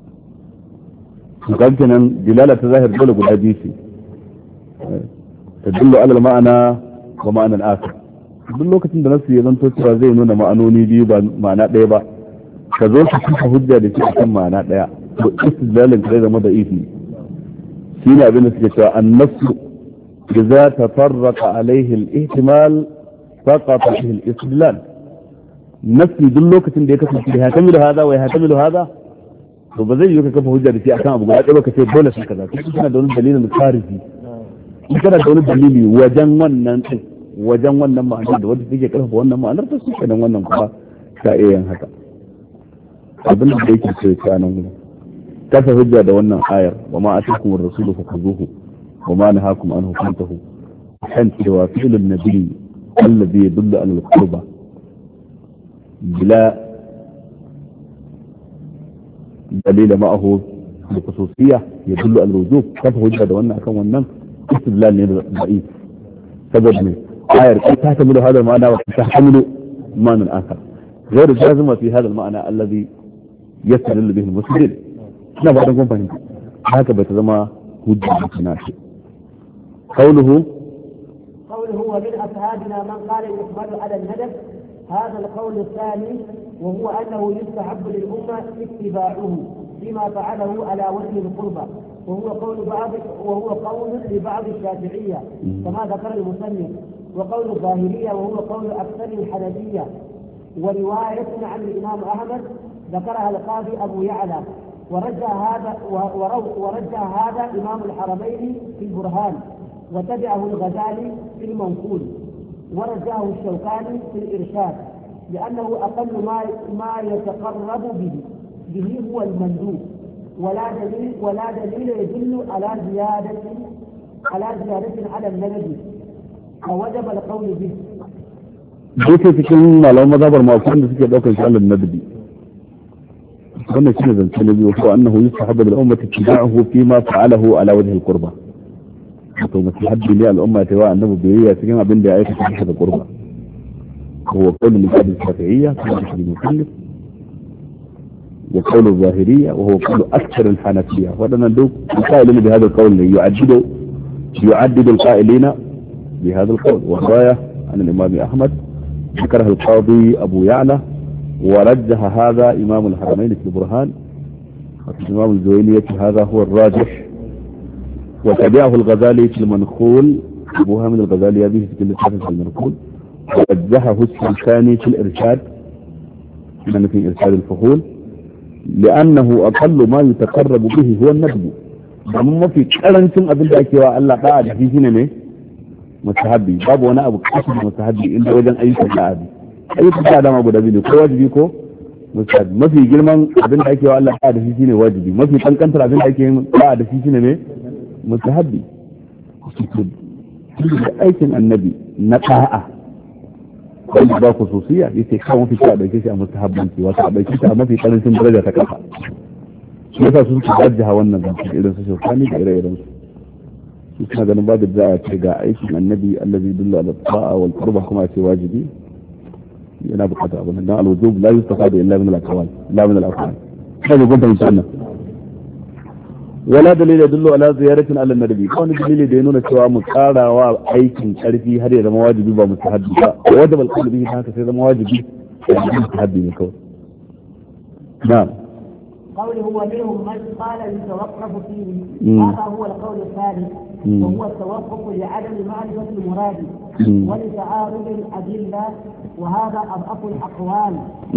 kan kenan dilala ta zahir dole guda biyu ce tadullu alal ma'ana wa ma'anan akhar duk lokacin da nassi ya zanto cewa zai nuna ma'anoni biyu ba ma'ana ɗaya ba ka zo ka kafa hujja da shi akan ma'ana ɗaya to istidlalin kare zama da ifi shi ne abin da suke cewa annasu idza tafarraqa alayhi al-ihtimal faqata fihi al-istidlal nafsi duk lokacin da ya kasance ya hatamilu hada wa ya hatamilu hada to ba zai yi ka kafa hujja da shi akan abu guda ɗaya ba ka ce dole sai kaza kuma kana da wani dalilin khariji in kana da wani dalili wajen wannan din wajen wannan ma'anar da wanda take karfafa wannan ma'anar ta shi kenan wannan kuma ka iya yin haka abin da yake ce ta nan gudu kafa hujja da wannan ayar wa ma atakum ar-rasulu fakhuzuhu wa ma nahakum anhu fantahu kan cewa fi'lun nabiy alladhi yadullu ala al-qurba bila dalil ma'ahu bi-khususiyyah yadullu ala al-wujub kafa hujja da wannan akan wannan istidlal ne da'if saboda ne ayar ta tamilu hada ma'ana wa tahmilu ma'nan akhar غير جازمة في هذا المعنى الذي يستدل به المسلم ina ba don kun fahimta haka bai ta zama hujja da kana shi قوله قوله ومن أصحابنا من قال يحمل على الندب هذا القول الثاني وهو أنه يستحب للأمة اتباعه فيما فعله على وجه القربى وهو قول بعض وهو قول لبعض الشافعية كما ذكر المصنف وقول الظاهرية وهو قول أكثر الحنفية ورواية عن الإمام أحمد ذكرها القاضي أبو يعلى ورجع هذا ورجع هذا إمام الحرمين في البرهان وتبعه الغزالي في المنقول ورجعه الشوكاني في الإرشاد لأنه أقل ما ما يتقرب به به هو المندوب ولا دليل ولا دليل يدل على زيادة على زيادة على الندب فوجب القول به. Duk cikin malaman mazhabar masu da suke daukar shi Allah nadabi wannan shine zance na biyu ko annahu yusahabu bil ummati tibauhu fi ma fa'alahu ala wajhi al qurba to musahabbi li al umma ta wa annabi biyayya cikin abin da ya aikata shi da qurba huwa qawl al shafi'iyya kama shi musannif wa qawl al zahiriyya wa huwa qawl akthar al hanafiyya wadannan duk qailun bi hadha al qawl yu'addidu yu'addidu al qailina bi hadha al qawl wa riwaya an al imam ahmad ذكرها القاضي أبو يعلى ورجح هذا إمام الحرمين في البرهان وفي الإمام الزوينية هذا هو الراجح وتبعه الغزالي في المنخول أبو هامد الغزالي هذه في كل في المنخول ورجحه الشوكاني في الإرشاد من في إرشاد الفخول لأنه أقل ما يتقرب به هو الندب ما في كلام أبن ذاكي الله قاعد في سنة mustahabbi babu wani abu kashi mustahabbi inda wajen ayyukan da'abi ayyukan da dama guda biyu ko wajibi ko mustahabbi mafi girman abin da ake wa Allah da shi shine wajibi mafi kankantar abin da ake yin da'a da shi shine ne mustahabbi da aikin annabi na ta'a wanda ba ku sosiya yace kawai mafi a dauke shi a mustahabbanci wata a dauke shi a mafi karancin daraja ta kafa shi yasa su suka wajjaha wannan zance irin su shokani da ire-iren su suna ganin babu da a ce ga aikin annabi allazi dullu ala ta'a wal qurba kuma ce wajibi yana bukatar abu nan dan al-wujub la yustafadu illa min al-aqwal la min al-af'al sai mun fahimta wannan wala dalil yadullu ala ziyaratin ala nabi kawai dalili da ya nuna cewa mu karawa aikin karfi har ya zama wajibi ba mustahabbi ba wanda bal qalbi haka sai zama wajibi mustahabbi ne kawai na'am قوله ومنهم من قال يتوقف فيه هذا هو القول الثالث وهو التوقف لعدم معرفة المراد ولتعارض الأدلة وهذا أضعف الأقوال.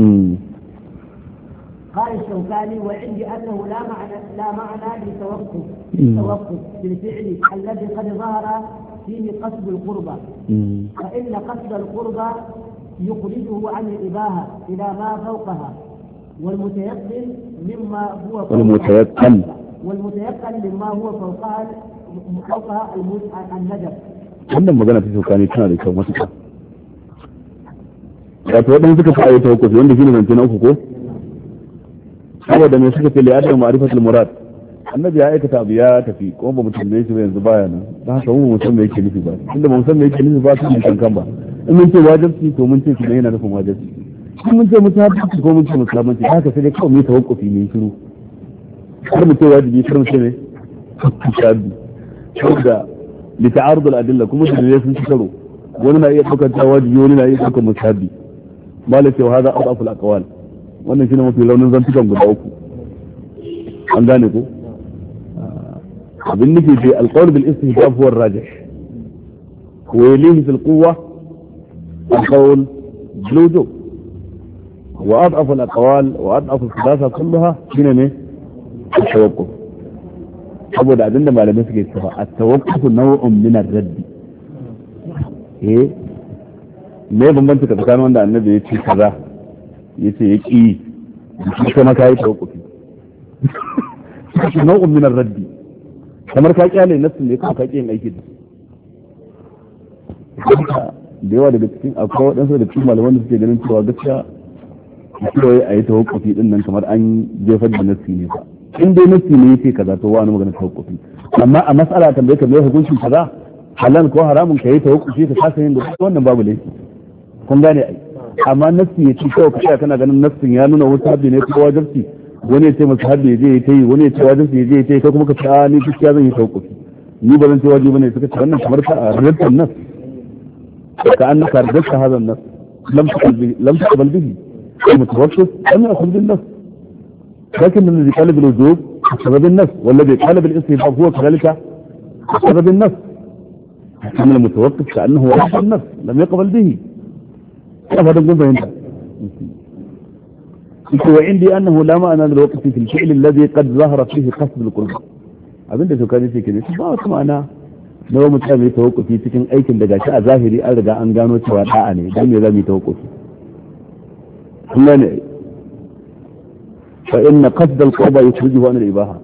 قال الشوكاني وعندي أنه لا معنى لا معنى للتوقف التوقف بالفعل الذي قد ظهر فيه قصد القربى فإن قصد القربى يخرجه عن الإباحة إلى ما فوقها والمتيقن مما هو والمتيقن والمتيقن مما هو فوقها فوقها الندب. wannan magana ta shokani tana da kyau matuƙa wato waɗanda suka fi ayyata hukufi wanda shine zance na uku ko saboda me suka ce li adam ma'rifatul murad annabi ya aikata abu ya tafi kuma ba mu tambaye shi ba yanzu baya nan dan haka mu san me yake nufi ba tunda ba mu san me yake nufi ba su mun kankan ba in mun ce wajibi to mun ce shi ne yana nufin wajibi in mun ce musahabi ko mun ce musahabi haka sai dai kawai mu tawakkufi ne shiru har mu ce wajibi kar mu ce ne musahabi saboda li ta'arud al-adilla kuma da ne sun ci karo wani na iya daukar ta wajibi wani na iya daukar musahabi malaka wa hada adaf al-aqwal wannan shine mafi launin zantukan guda uku an gane ko abin nufi fi alqawl bil istihbab huwa ar-rajih wa yalihi fi al-quwwa alqawl bil wujub wa adaf al-aqwal wa adaf al-thalatha kullaha shine ne at-tawaqquf saboda abinda malamai suke cewa at-tawaqquf naw'un min ar-radd eh me bambanta tsakanin wanda annabi ya ce kaza yace ya ƙi shi kuma ka yi tawakkufi shi nau'un min ar-raddi kamar ka kyale nafsin ne kuma ka ƙi yin aiki da da yawa daga cikin akwai waɗansu da cikin malaman da suke ganin cewa gaskiya kawai a yi tawakkufi din nan kamar an jefar da nafsi ne ba in dai nafsi ne yace kaza to wani magana tawakkufi amma a mas'ala tambaye ka me hukuncin kaza halal ko haramun ka yi tawakkufi ka kasa yin da wannan babu laifi kun gane ai amma nafsi ya ci kawai kashe kana ganin nafsin ya nuna wasu habbi ne ko wajibi wani ya ce masa habbi ya je ya yi wani ya ce wajibi ya je ya yi kai kuma ka ce a ni gaskiya zan yi tawakkufi ni ba zan ce wajibi bane suka ce wannan kamar ka rarratar nafs ka annaka rarratar hazan nafs lam taqbal lam taqbal bihi المتوقف لم يأخذ بالنفس لكن الذي قال بالوجوب أخذ بالنفس والذي قال بالاستهباب هو كذلك أخذ بالنفس أما المتوقف كأنه أخذ النفس لم يقبل به هذا نقول بيننا وعندي أنه لا معنى للوقف في الفعل الذي قد ظهر فيه قصد القرب abinda su kaji ke ne ba wasu ma'ana na wa mutane tawakkufi cikin aikin da gashi a zahiri an riga an gano cewa da'a ne dan me za mu yi tawakkufi kuma ne fa inna qasd al-qurba yukhrijuhu an al-ibaha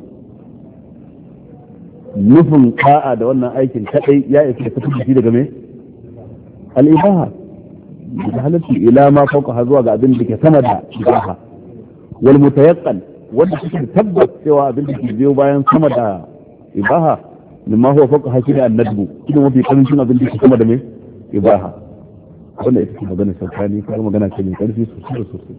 nufin ka'a da wannan aikin kadai ya isa ta fitar daga me al-ibaha da halatti ila ma fauka zuwa ga abin da ke sama da ibaha wal mutayaqqan wanda suke tabbas cewa abin da ke biyo bayan sama da ibaha mimma huwa fauka hakiki an-nadbu kuma mafi karancin abin da ke sama da me ibaha wanda ita ce magana sarkani ko magana ce mai karfi sosai da sosai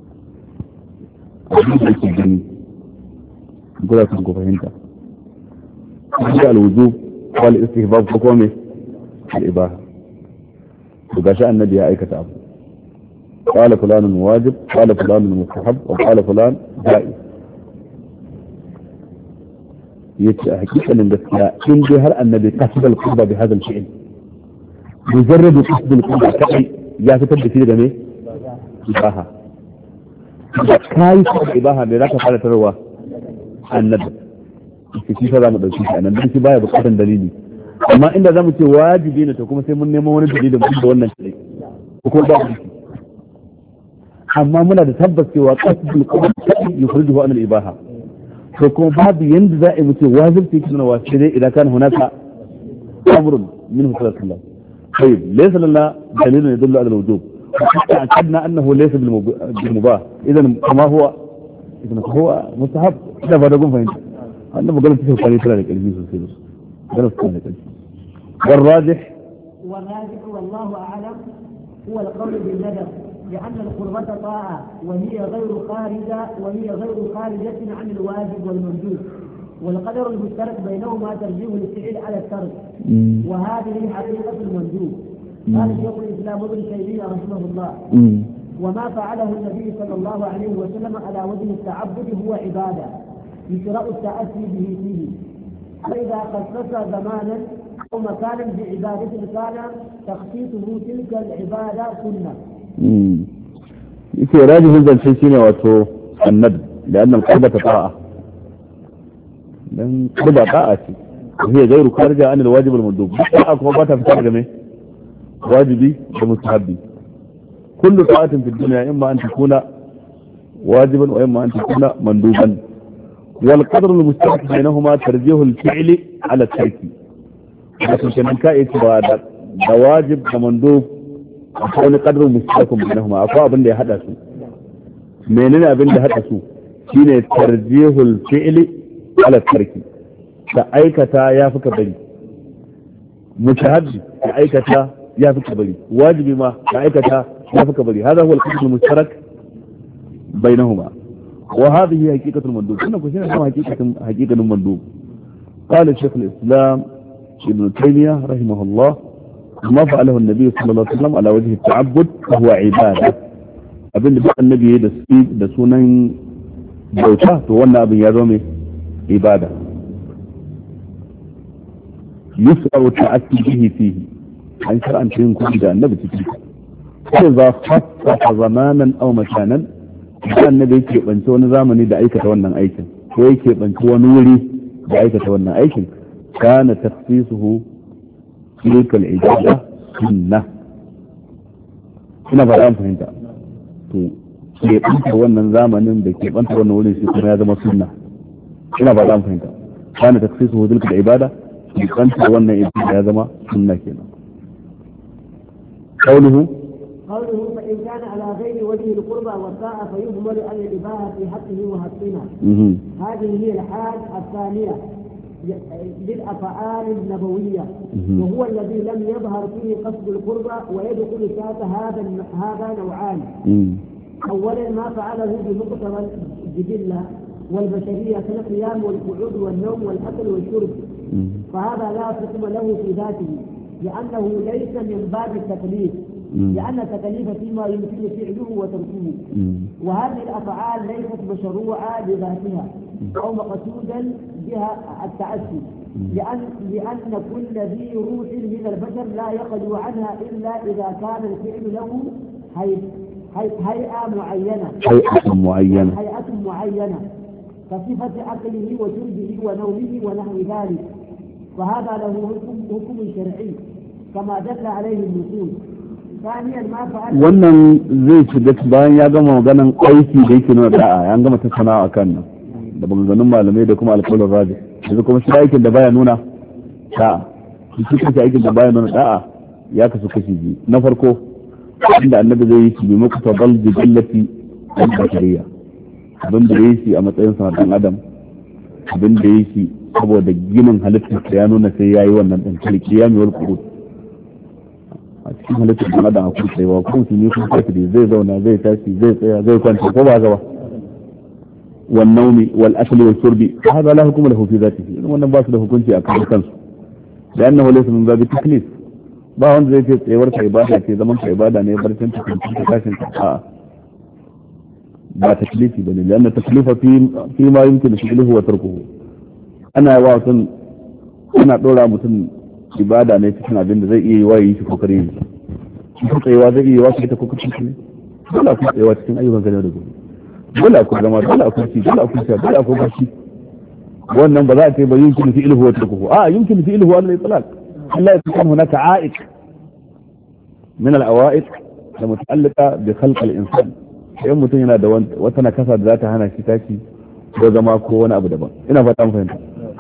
abin da yake gani gura sun ko fahimta shi al-wujub wal istihbab ko kuma me al-ibaha to gashi annabi ya aikata abu qala fulanun wajib qala fulanun mustahab wa qala fulan ja'iz yace a hakikanin gaskiya in dai har annabi kasaba al-qurba bi hadha al-fi'l mujarrad qasd al-qurba kai ya fitar da shi daga me ibaha kai ko ibaha da zaka fara tarwa annabi shi fa za mu dauki shi annabi shi baya bukatar dalili amma inda zamu ce wajibi ne to kuma sai mun nemo wani dalili da mun da wannan kai ko ba shi amma muna da tabbas cewa qasdul qurba yukhrijuhu an al-ibaha to kuma babu yanda za a yi mutu wajibi kuma na wasu dai idan kan hunaka أمر منه صلى الله عليه وسلم. طيب ليس لنا دليل يدل على الوجوب، حتى أكدنا أنه ليس بالمباح، إذا ما هو إذا هو مستحب. إذا بدكم فهمت أنا بقول تشوف قريب ذلك الجزء الثالث قال ذلك. والراجح والراجح والله أعلم هو القول بالندب، لأن القربة طاعة وهي غير خارجة وهي غير خارجة عن الواجب والمندوب، والقدر المشترك بينهما ترجيح الفعل على الترك، وهذه حقيقة المندوب. قال شيخ الإسلام ابن تيمية رحمه الله: وما فعله النبي صلى الله عليه وسلم على وجه التعبد هو عبادة يشرع التأسي به فيه، فإذا خصص زمانا أو مكانا بعبادة كان تخصيصه تلك العبادة سنة. امم يكي راجح هذا الشيء شيء واتو الندب، لأن القربة طاعة، لأن القربة طاعة وهي غير خارجة عن الواجب المندوب. طاعة قربتها في ترجمة واجبي ومستحبي. كل طاعة في الدنيا إما أن تكون واجبا وإما أن تكون مندوبا، والقدر المشترك بينهما ترجيح الفعل على الترك. لكن كمان كائن ده واجب ومندوب akwai kadrin mustakum bainahuma, akwai abin da ya hada su. Menene abin da hada su? Shine tarjihul fi'li ala tarki. Ka aikata ya fi ka bari. Mutahabbi ka aikata ya fi ka bari. Wajibi ma ka aikata ya fi ka bari. Hada huwa al-qadr al-mushtarak bainahuma. Wa hadhihi haqiqatu al-mandub. Wannan ko shine kuma haqiqatan haqiqatan mandub. Qala Shaykh al-Islam Ibn Taymiyyah rahimahullah: ما فعله النبي صلى الله عليه وسلم على وجه التعبد فهو عبادة. abin da annabi ya da sunan bauta to wannan abin ya zama ibada. yus'alu ta'atti bihi fihi, an shar'anta yin kudi da annabi cikin sai za khassa zamanan aw makanan, da annabi yake bance wani zamani da aikata wannan aikin ko yake bance wani wuri da aikata wannan aikin, kana takhsisuhu tilka al-ibada sunna. ina fara fahimta to ke banta wannan zamanin da ke banta wannan wurin shi kuma ya zama sunna. ina fara fahimta kana taksisu tilka al-ibada ke banta wannan ibada ya zama sunna kenan. قوله قوله فإن كان على غير وجه القربى والطاعة فيهمل على الإباحة في حقه وحقنا. هذه هي الحال الثانية للأفعال النبوية، وهو الذي لم يظهر فيه قصد القربى، ويدخل تحت هذا هذا نوعان. أولا ما فعله بمقتضى الجبلة والبشرية كالقيام والقعود والنوم والأكل والشرب، فهذا لا حكم له في ذاته لأنه ليس من باب التكليف، لأن التكليف فيما يمكن فعله وتركه، وهذه الأفعال ليست مشروعة لذاتها أو مقصودا بها التأسي، لأن لأن كل ذي روح من البشر لا يخلو عنها إلا إذا كان الفعل له هي هي هيئة معينة هيئة معينة هيئة معينة كصفة أكله وشربه ونومه ونحو ذلك، فهذا له حكم حكم شرعي كما دل عليه النصوص. ثانيا ما فعل wannan zai shiga bayan ya gama maganan aiki da yake nuna da'a, ya gama ta sana'a kan nan da maganganun malamai da kuma alƙawarin raji. yanzu kuma shi aikin da baya nuna da'a, shi kanshi aikin da baya nuna da'a ya kasu kashi biyu. na farko inda annabi zai yi shi bi muku tabal jibillati al-bashariya, abin da yayi shi a matsayin sa dan adam, abin da yayi shi saboda ginin halittar ya nuna sai yayi wannan din kalkiyami wal qurud. a cikin halittar dan adam akwai tsayawa, ko mutum ne kuma kafiri zai zauna zai tashi zai tsaya zai kwanta ko ba gaba. والنوم والأكل والشرب هذا لا حكم له في ذاته، wannan ba su da hukunci a kan kansu, لأنه ليس من باب التكليف. ba wanda zai ce tsayawar ka ibada ce, zaman ka ibada ne, barcin ta kan ta kashin ka a ba taklifi bane, لأن التكليف في فيما يمكن فعله وتركه. ana wa mutum ana dora mutum ibada ne cikin abin da zai iya yi wa yi shi kokari ne. shi tsayawa zai iya yi wa shi ta kokari ne, dole ku tsayawa cikin ayyukan ka da gobe, dole ku zama, dole ku ci, dole ku sha, dole ku bashi. wannan ba za a ce ba yumkin fi ilhu wa tarkuhu, a yumkin fi ilhu ala al-itlaq. Allah ya tsaya hunaka a'iq min al-awa'iq da muta'alliqa bi khalq al-insan. sai mutum yana da wata nakasa da za ta hana shi tashi ko zama ko wani abu daban. ina fata mun fahimta.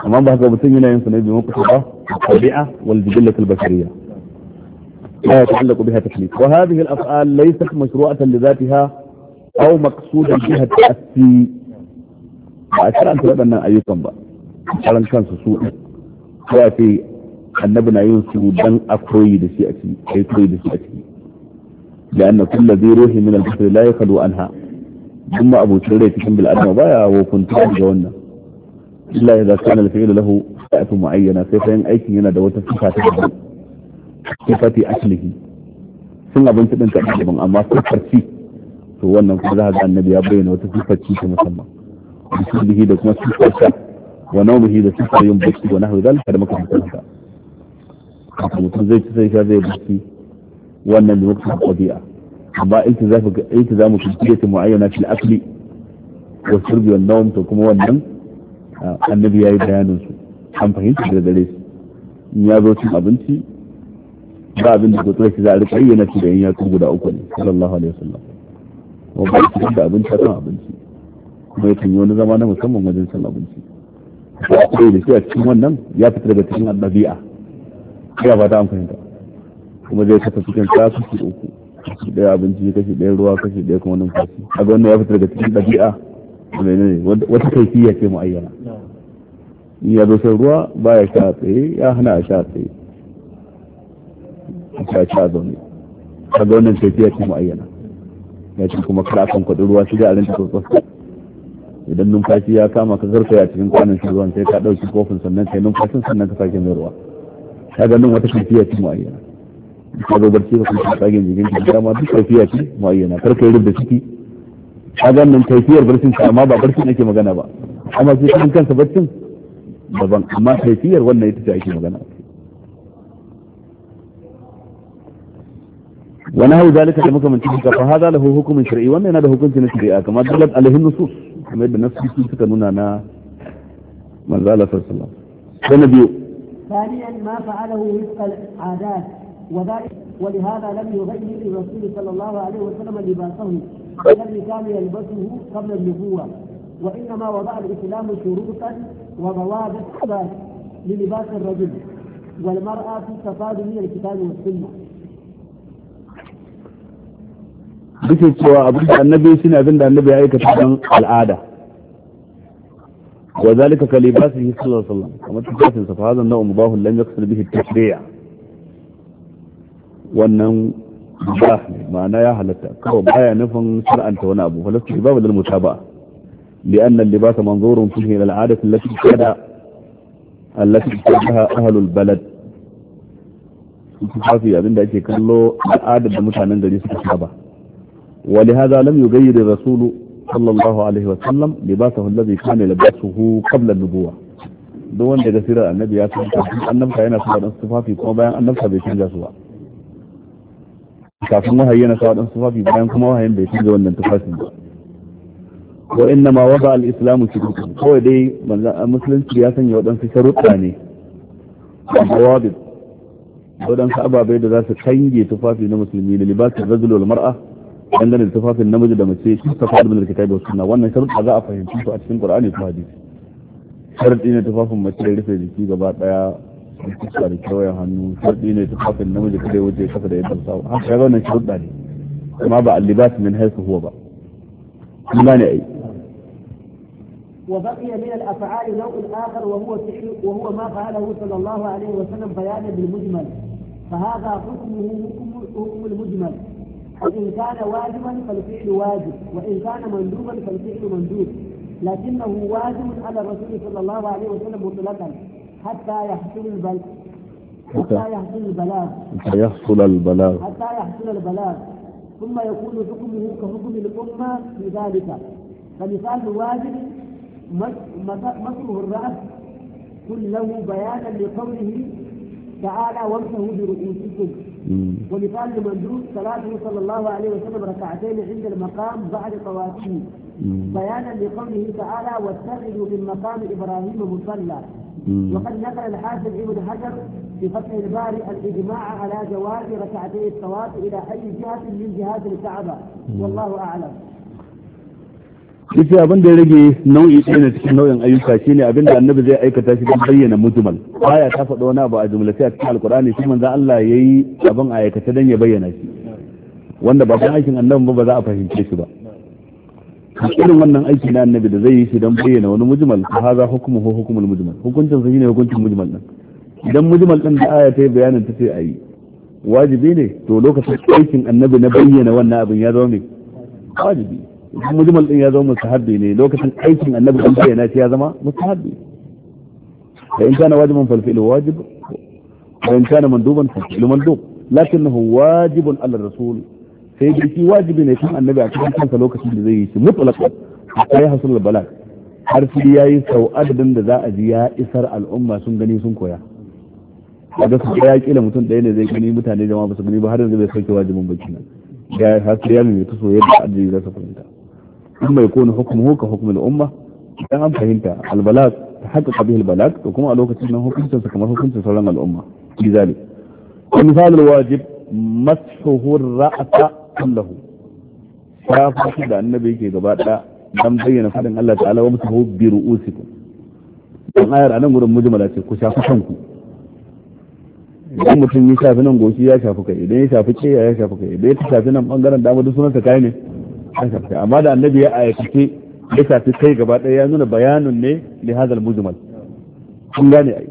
amma ba haka mutum yana yin su ne bi muqtada tabi'a wal jibillati al bashariyya لا يتعلق بها تكليف. وهذه الأفعال ليست مشروعة لذاتها أو مقصودا بها التأسي. أشار أن ترى أن أيكم بقى أشار أن كان سوء وأتي النبي ينسو دن أكوي دسيئتي أي كوي دسيئتي لأن كل ذي روح من البشر لا يخلو عنها ثم أبو تريد تكون بالأدنى بايا وكنت جوانا إلا إذا كان الفعل له فئة معينة سيفين أيكي هنا دوت صفات sifati aslihi sun abinci din kaɗan daban amma sifar ci to wannan kuma za ga annabi ya bayyana wata sifar ci ta musamman bihi da kuma sifar sa wa nawmihi da sifar yin bacci wa nahwi zalika da maka mutunta haka mutum zai ci sai sha zai bacci wannan da mutum qadi'a amma iltizamu iltizamu fitriyati muayyana fil akli wa shurbi wan nawm to kuma wannan annabi yayi bayanin su an fahimta da gare shi in ya zo cin abinci ba abin da kuka shi za a rika yana ci da yin yatsu guda uku ne sallallahu alaihi wasallam wa ba shi da abinci kan abinci kuma yakan yi wani zama na musamman wajen cin abinci akwai da shi a cikin wannan ya fita daga cikin ɗabi'a ya ba ta an fahimta kuma zai kasa cikin sa kashi uku kashi ɗaya abinci kashi ɗaya ruwa kashi ɗaya kuma numfashi a ga wannan ya fita daga cikin ɗabi'a wata kaifiya ce mu'ayyana in ya zo shan ruwa baya sha tsaye ya hana a sha tsaye a sha zaune kaga wannan tafiya ce mu'ayyana ya ce kuma kar akan kwaɗi ruwa shi da a rinta tsotsotsa idan numfashi ya kama ka zarta a cikin kwanan shi ruwan sai ka ɗauki kofin sannan kai numfashin sannan ka sake mai ruwa kaga nan wata tafiya ce mu'ayyana ka zo barci ka kuma tsagen jikin ki dama duk tafiya ce mu'ayyana kar ka yi rubda ciki kaga nan tafiyar barcin ka amma ba barcin ake magana ba amma shi cikin kansa barcin daban amma tafiyar wannan ita ce ake magana ونحو ذلك كما كما تشكى فهذا له حكم شرعي وانا هذا حكم شرعي كما دلت عليه النصوص كما يبدو نفسي في سكنونا نا من ذا الله صلى الله عليه وسلم ونبي ثانيا ما فعله وفق العادات وذلك ولهذا لم يغير الرسول صلى الله عليه وسلم لباسه الذي كان يلبسه قبل النبوة وإنما وضع الإسلام شروطا وضوابط للباس الرجل والمرأة في تفاضل من الكتاب والسنة. duke cewa abin da annabi shine abin da annabi ya aikata don al'ada wa zalika ka libasihi sallallahu alaihi wasallam kamar tafsirin sa fa hadan na mubahu lam yaqsid bihi at-tashri' wannan mubah ma'ana ya halatta kawai baya nufin shar'anta wani abu walakin babu dal mutaba'a لأن اللباس منظور فيه إلى العادة التي كان التي كانها أهل البلد في أبن ذلك كله العادة المتعنى الذي سكسابه ولهذا لم يغير الرسول صلى الله عليه وسلم لباسه الذي كان يلبسه قبل النبوة دون تفسير النبي يا سيدنا النبي كان سوى الصفات كما بيان النبي bai canza su ba kafin wahayi na sawa dan sufafi bayan kuma wahayin bai canza wannan tufafin ba wa inna ma wada al-islam shurutun kawai dai musulunci ya sanya wadansu sharuɗa ne dawabit wadansu ababai da za su kange tufafi na musulmi da libasin rajul wal mar'a dangane da tufafin namiji da mace su ta faɗi min kitabi wa sunna wannan sharuɗa za a fahimci su a cikin qur'ani ko hadisi sharuɗi ne tufafin mace da rufe jiki gaba daya da da kewayen hannu sharuɗi ne tufafin namiji kada ya wuce kasa da yadda sawa haka ga wannan sharuɗa ne kuma ba al-libas min haythu huwa ba kuma ne ai وبقي من الأفعال نوع آخر وهو فعل وهو ما فعله صلى الله عليه وسلم بيانا بالمجمل فهذا حكمه حكم المجمل وإن كان واجبا فالفعل واجب وإن كان مندوبا فالفعل مندوب لكنه واجب على الرسول صلى الله عليه وسلم مطلقا حتى يحصل البل حتى يحصل البلاغ حتى يحصل البلاغ حتى يحصل البلاغ ثم يكون حكمه كحكم الأمة في ذلك فمثال الواجب مسح الرأس كله بيانا لقوله تعالى وامسحوا برؤوسكم ومثال المندوب صلاته صلى الله عليه وسلم ركعتين عند المقام بعد طوافه بيانا لقوله تعالى واتخذوا من مقام ابراهيم مصلى وقد نقل الحافظ ابن حجر في فتح الباري الاجماع على جواز ركعتي الطواف الى اي جهه من جهات الكعبه والله اعلم. yace abin da ya rage nau'i ɗaya ne cikin nau'in ayyuka shine abin da annabi zai aikata shi don bayyana mujmal. Aya ta faɗa wani abu a jumlace a cikin alkur'ani shi manzo Allah yayi abin a aikata dan ya bayyana shi, wanda ba dan aikin annabi ba ba za a fahimce shi ba. Irin wannan aiki na annabi da zai yi shi don bayyana wani mujmal, fa haza hukmuhu hukmul mujmal, hukuncin sa shine hukuncin mujmal din. Idan mujmal din da aya ta yi bayanin ta ce ayi wajibi ne, to lokacin aikin annabi na bayyana wannan abin ya zama mai wajibi. Idan mujmal din ya zama mustahabbi ne, lokacin aikin annabi an bayyana shi ya zama mustahabbi. Da in kana wajiban fal fi'lu wajib wa in kana manduban fal fi'lu mandub, lakinnahu wajibun ala rasul, sai dai shi wajibi ne kan annabi a cikin kansa lokacin da zai yi shi mutlaqan sai ya hasul balagh, har sai yayi sau adadin da za a ji ya isar al'umma sun gani sun koya. Kaga su ya kila mutum ɗaya ne zai gani mutane jama'a ba su gani ba, har yanzu bai sauke wajibin baki nan ya har sai ya mai ta soyayya da addini za su fahimta. in bai kone hukumuhu ka hukumul umma, idan an fahimta albalag ta haƙƙaƙa bihi albalag, to kuma a lokacin nan hukuncin sa kamar hukuncin sauran al'umma. Bizalik misalul wajib mashuhu ra'sa kullahu, shafa da annabi yake gaba ɗaya dan bayyana fadin Allah ta'ala wa musahu bi ru'usikum. Dan ayar anan gurin mujmala ce ku shafa kanku. Idan mutum ya shafi nan goshi ya shafi kai, idan ya shafi ce ya shafi kai, idan ya shafi nan bangaren dama duk sunansa kai ne ya shafi kai. Amma da annabi ya aikace ya shafi kai gaba ɗaya ya nuna bayanun ne li hadal mujmal. kun gane ai.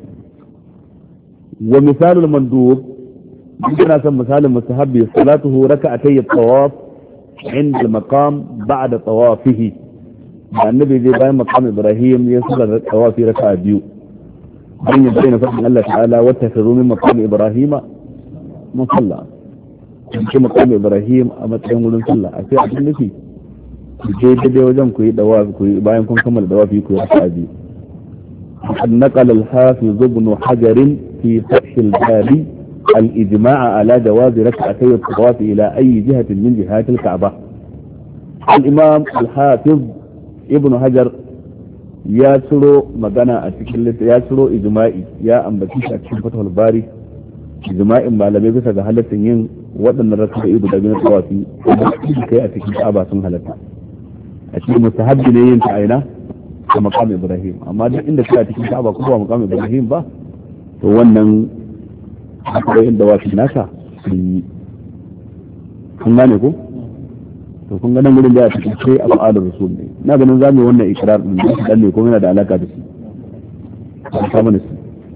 Wa misalul mandub, kana san misalin mustahabbi salatuhu raka'atay at-tawaf inda al-maqam ba'da tawafihi. Da annabi zai bayan maqam Ibrahim ya sallar tawafi raka'a biyu. an yi bayyana faɗin Allah ta'ala wata ta zo min maqam Ibrahim musalla, cikin maqam Ibrahim a matsayin wurin sallah. A sai abin nufi ku je daidai wajen ku yi dawafi, ku yi bayan kun kammala dawafi ku yi raka'a biyu. قد نقل الحافظ ابن حجر في فتح الباري الإجماع على جواز ركعتي الطواف إلى أي جهة من جهات الكعبة. الإمام الحافظ ابن حجر ya ciro magana a cikin littafi, ya ciro ijma'i ya ambaci shi a cikin fatahul bari, ijma'in malamai bisa ga halaccin yin waɗannan raka'a guda biyu na tawafi da kai a cikin Ka'aba sun halatta. A cikin mustahabbi ne yin ta aina a maqam Ibrahim, amma duk inda kai a cikin Ka'aba ko ba maqam Ibrahim ba, to wannan akwai inda wafi naka sun yi. Kun gane ko? To kun ga nan gurin da ya cikin sai af'alur rasul ne. Na ganin zamu yi wannan ikrar din da dan ne kuma yana da alaka da shi. An samu ne.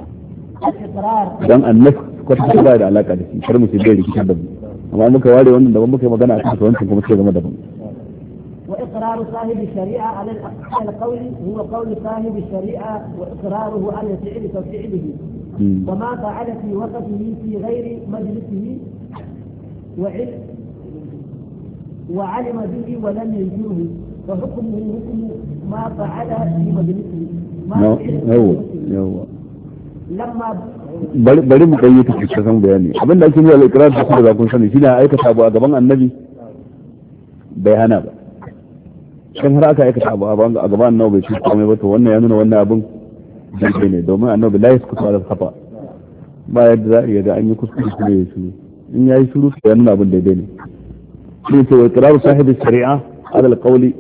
Dan annas ko ta ba da alaka da shi, kar mu ce bai rikitar da mu. Amma muka ware wannan daban muka yi magana a kan wancan kuma sai zama daban. وإقرار صاحب الشريعة على القول هو قول صاحب الشريعة وإقراره على الفعل كفعله، وما فعل في وقته في غير مجلسه وعلم وعلم به ولم ينكره، فحكمه حكم ما فعل في مجلسه. هو هو لما bari mu kai ta cikin bayani abinda ake nuna al-iqrar da kuma kun sani shine aikata abu a gaban annabi bai hana ba. Shin har aka aikata abu a gaban annabi bai ci komai ba, to wannan ya nuna wannan abin daidai ne, domin annabi la yaskutu ala al-khata, ba yadda za a iya da an yi kuskure kuma ya shiru, in yayi shiru to ya nuna abin daidai ne. شيء وإقرار صاحب الشريعة على القول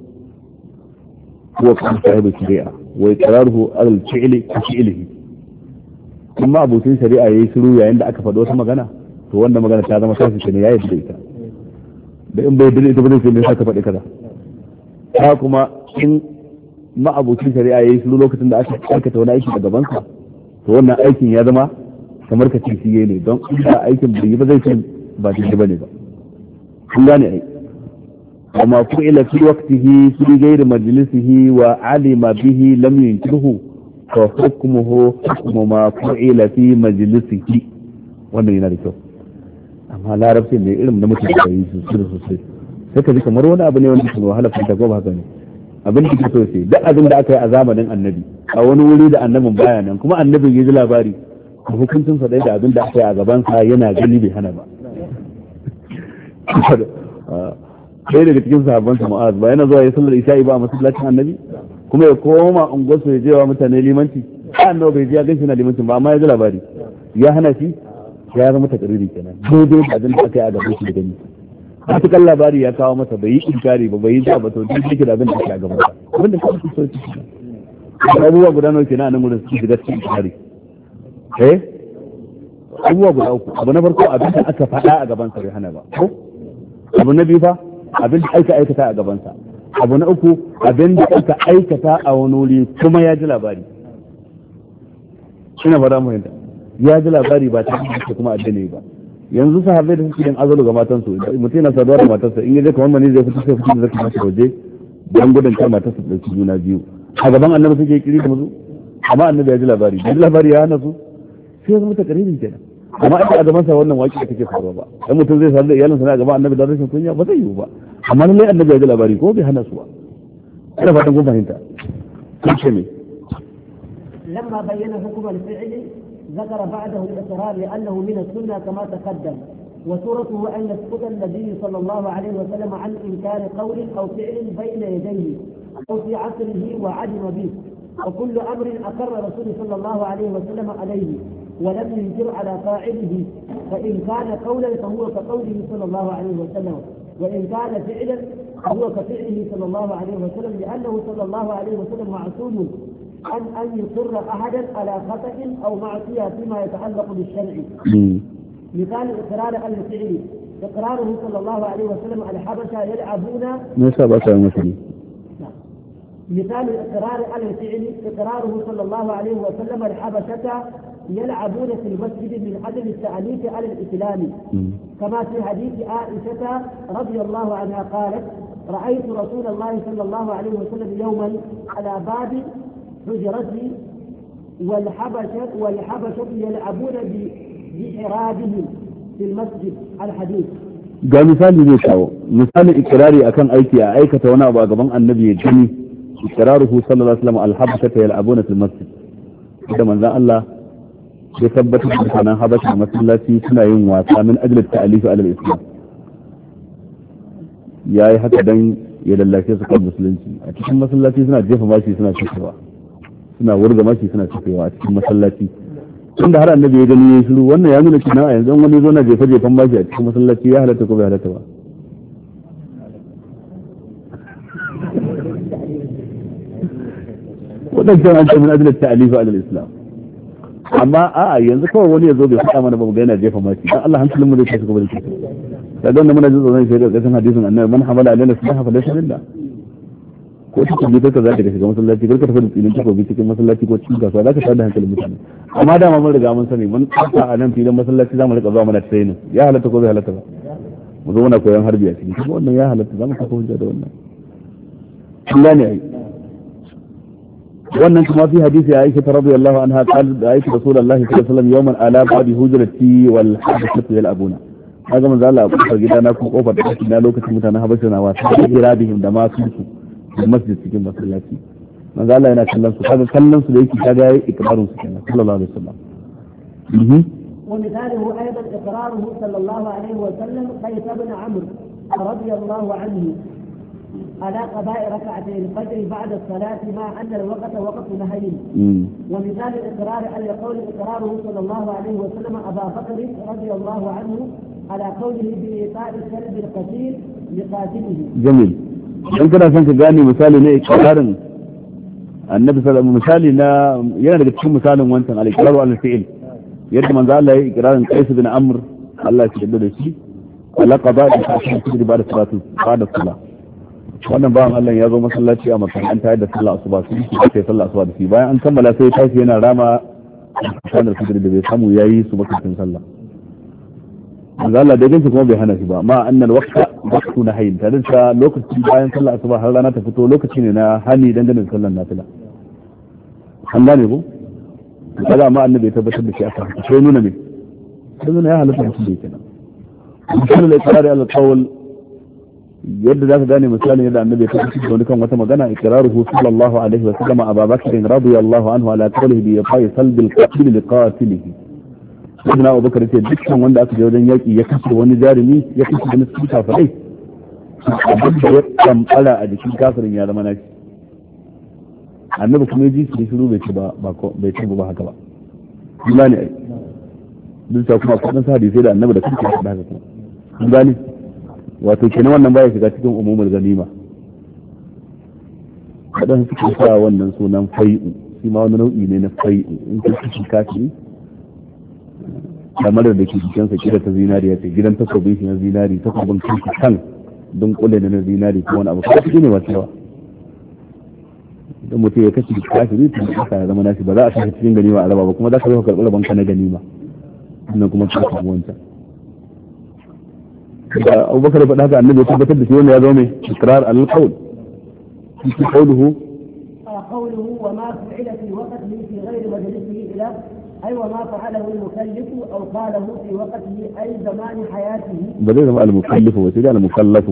هو قول صاحب الشريعة، وإقراره على الفعل كفعله. ثم أبو سين شريعة يسرو عند أكفر دوسة مغانا، هو أن مغانا هذا مسافة شنية يدريتا بإن بيدريتا بدريتا بيسا كفر إكذا. هاكما إن ما أبو سين شريعة يسرو لو كتن دا أكفر وانا أيكي أقبانسا، هو أن أيكي يادما كمركة تيسييني، دون إذا أيكي بريبا زيكي باتي جباني با. kun gane ai. وما فعل في وقته في غير مجلسه وعلم به لم ينكره فحكمه حكم ما فعل في مجلسه. wannan yana da kyau, amma larabci ne irin da mutum da yi sosai sosai sai ka ji kamar wani abu ne wanda ke wahala fahimta ko ba haka ne. Abin da ke so sai duk abin da aka yi a zamanin annabi a wani wuri da annabin baya nan kuma annabin ya ji labari, hukuncin sa da abin da aka yi a gaban sa yana gani bai hana ba. ɗaya daga cikin sahabban sa Mu'az ba yana zuwa ya sallar isha'i ba a masallacin annabi, kuma ya koma unguwarsu ya je wa mutane limanci. Annabi bai je ya ganshi na limancin ba, amma ya ji labari ya hana shi, ya zama takariri kenan daidai da abin da aka yi a gaban shi da gani. matukan labari ya kawo masa bai yi inkari ba bai yi ta ba to duk yake da abin da ke a gaban sa abin da kawai so shi abubuwa guda nawa kenan a nan gurin su shiga cikin inkari eh abubuwa guda uku abu na farko abin da aka faɗa a gaban sa bai hana ba ko abu na biyu fa abin da aka aikata a gaban sa abu na uku abin da aka aikata a wani wuri kuma ya ji labari ina fara mu yanda ya ji labari ba ta da kuma addini ba yanzu sahabbai da suke yin azalu ga matansu mutum yana saduwa da matarsa in yaje kamar mani zai fito sai fito da zai fito waje dan gudun kar matarsa ta dauki juna biyu a gaban annabi suke kiri da musu amma annabi ya ji labari da labari ya hana su sai zama ta karirin kenan amma ita a gaban sa wannan waki da take faruwa ba dan mutum zai sadu da iyalinsa na gaban annabi da rashin kunya ba zai yiwu ba amma lallai annabi ya ji labari ko bai hana su ba ina fatan kun fahimta kace me لما بين حكم الفعل ذكر بعده الإقرار لأنه من السنة كما تقدم وصورته أن يسقط النبي صلى الله عليه وسلم عن إنكار قول أو فعل بين يديه أو في عصره وعدم به وكل أمر أقر رسول صلى الله عليه وسلم عليه ولم ينكر على فاعله فإن كان قولا فهو كقوله صلى الله عليه وسلم وإن كان فعلا فهو كفعله صلى الله عليه وسلم لأنه صلى الله عليه وسلم معصوم عن أن يصر أحدا على خطأ أو معصية فيما يتعلق بالشرع. مثال إقرار على الفعل إقراره صلى الله عليه وسلم على الحبشة يلعبون مثال الإقرار على الفعل إقراره صلى الله عليه وسلم الحبشة يلعبون في المسجد من أجل التأليف على الإسلام كما في حديث عائشة رضي الله عنها قالت رأيت رسول الله صلى الله عليه وسلم يوما على باب حجرتي والحبشة والحبشة يلعبون بإحرابهم في المسجد الحديث. ga misali zai kawo misali ikirari akan aiki a aikata wani abu a gaban annabi ya gani ikiraruhu sallallahu alaihi wasallam alhabashata yal'abuna fil masjid da manzon Allah ya tabbatar da sanan habasha masallaci suna yin wasa min ajli ta'alifi ala al-islam yayi haka dan ya lallace su kan musulunci a cikin masallaci suna jefa mashi suna cikewa suna wurga mashi suna cikewa a cikin masallaci tunda har annabi ya gani yayin shiru wannan ya nuna cewa a yanzu wani zo na jefa jefan mashi a cikin masallaci ya halatta ko bai halatta ba wadannan an ce min ajli ta'alifi ala al-islam amma a'a yanzu kawai wani ya zo bai faɗa mana ba mu ga yana jefa mashi dan Allah hankalin mu zai tashi gaba da shi da don muna jin tsoron shi da kasan hadisin annabi man hamala alaina sabaha fa laysa billah ko ta kuma ta za ta shiga masallaci kar ka tafi da tsinin ta gobe cikin masallaci ko cikin kasuwa za ka tada hankalin mutane amma dama mun riga mun sani mun tsaka a nan filin masallaci za mu rika zuwa mana training ya halatta ko bai halatta ba mu zo muna koyon harbi a cikin kuma wannan ya halatta za mu kafa hujja da wannan Allah ne ai wannan kuma fi hadisi Aisha radhiyallahu anha qalat Aisha Rasulullahi sallallahu alaihi wasallam yawman ala babi hujrati wal hadithatu yal abuna kaga manzo Allah a kofar gida na kuma kofar da na lokacin mutanen Habasha na wasa da irabihim da ma su su da masjid cikin masallaci manzo Allah yana kallon su kaga kallon su da yake kaga yayi ikrarin su kenan sallallahu alaihi wasallam mhm ومثاله ايضا اقراره صلى الله عليه وسلم قيس بن عمرو رضي الله عنه على قضاء ركعتي الفجر بعد الصلاة مع أن الوقت وقت نهي ومثال الإقرار على قول إقراره صلى الله عليه وسلم أبا بكر رضي الله عنه على قوله بإيقاء الكلب القتيل لقاتله. جميل. إن كنا سنك جاني مثال ليه إقرار النبي صلى الله عليه وسلم مثال لا يعني لك تكون مثال وانت على إقرار على الفعل يد من ذا الله إقرار قيس بن عمرو الله يشهد شيء على قضاء الفجر بعد الصلاة بعد الصلاة. wannan bawan Allah ya zo masallaci a makon an tayar da sallah asuba su yi sai sallah asuba da shi bayan an kammala sai tashi yana rama sanar fitr da bai samu yayi su bakatun sallah manzo Allah da ganci kuma bai hana shi ba ma annal waqta waqtu nahyin tare da lokaci bayan sallah asuba har rana ta fito lokaci ne na hani dangane da sallar nafila an gane ko kaga amma annabi ya tabbatar da shi aka sai nuna me sai nuna ya halatta mutum da kenan misalin al-iqrar al-qawl yadda za ka gane misalin yadda annabi ya tafi da wani kan wata magana ikraruhu sallallahu alaihi wa sallam Abu Bakr radiyallahu anhu ala qawlihi bi yafa'i salbil qatil li qatilihi ibn Abu Bakr ce dukkan wanda aka je wajen yaki ya kashe wani jarumi ya kashe wani cikin kafirai abin da ya kamfara a jikin kafirin ya zama nashi annabi kuma ji shi shiru bai ce ba bai ce ba haka ba Allah ne ai duk da kuma kudin hadisi da annabi da kansa ya faɗa haka kuma gani wato kenan wannan baya shiga cikin umumul ganima kadan suke sa wannan sunan fai'u shi ma wani nau'i ne na fai'u in ka ci kafi kamar da ke jikinsa kira ta zinariya ce gidan takobin shi na zinari takobin kanki kan don kule na zinari ko wani abu kuma shi ne masu yawa idan mutum ya kashe kafiri tun da aka zama nashi ba za a saka cikin ganima a raba ba kuma za ka zo ka karɓi rabanka na ganima sannan kuma ka samu wancan da abubakar faɗa haka annabi ya tabbatar da shi wanda ya zo mai ikrar al-qawl fi qawluhu qawluhu wa ma fu'ila fi waqtihi fi ghayri majlisihi ila أي وما فعله المكلف أو قاله في وقته أي زمان حياته بدل ما المكلف وسيدي المكلف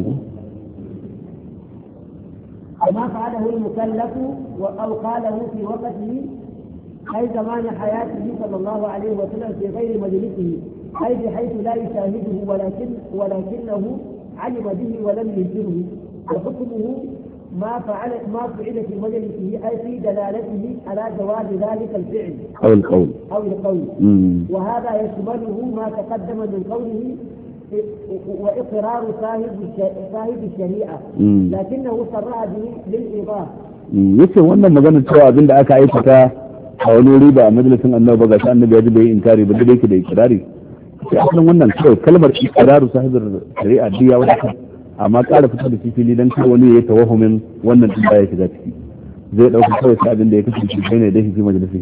وما فعله المكلف أو قاله في وقته أي زمان حياته صلى الله عليه وسلم في غير مجلسه أي بحيث لا يشاهده ولكن ولكنه علم به ولم ينكره وحكمه ما فعل ما فعل في مجلسه أي في دلالته على جواز ذلك الفعل أو القول أو القول مم. وهذا يشمله ما تقدم من قوله وإقرار صاحب صاحب الشريعة مم. لكنه صرح به للإيضاح. yace wannan maganar cewa abin da aka aikata a wani wuri ba a majalisin annabi ba ga annabi ya ji bai inkari ba da yake da ikrari sai asalin wannan kawai kalmar ikraru sahibir shari'a diya wata amma ƙara fitar da shi fili don kar wani ya yi tawahumin wannan din baya shiga ciki zai ɗauka kawai sai abin da ya kasance shi ne da shi fi majalisi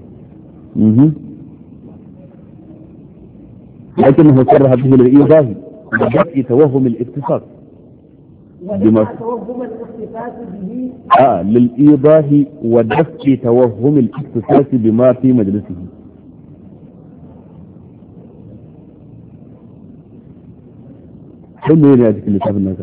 لكن هو صرح به للإيضاح ودفع توهم الاختصاص ودفع توهم الاختصاص به آه للإيضاح ودفع توهم الاختصاص بما في مجلسه كم يريد هذه الكتاب الناس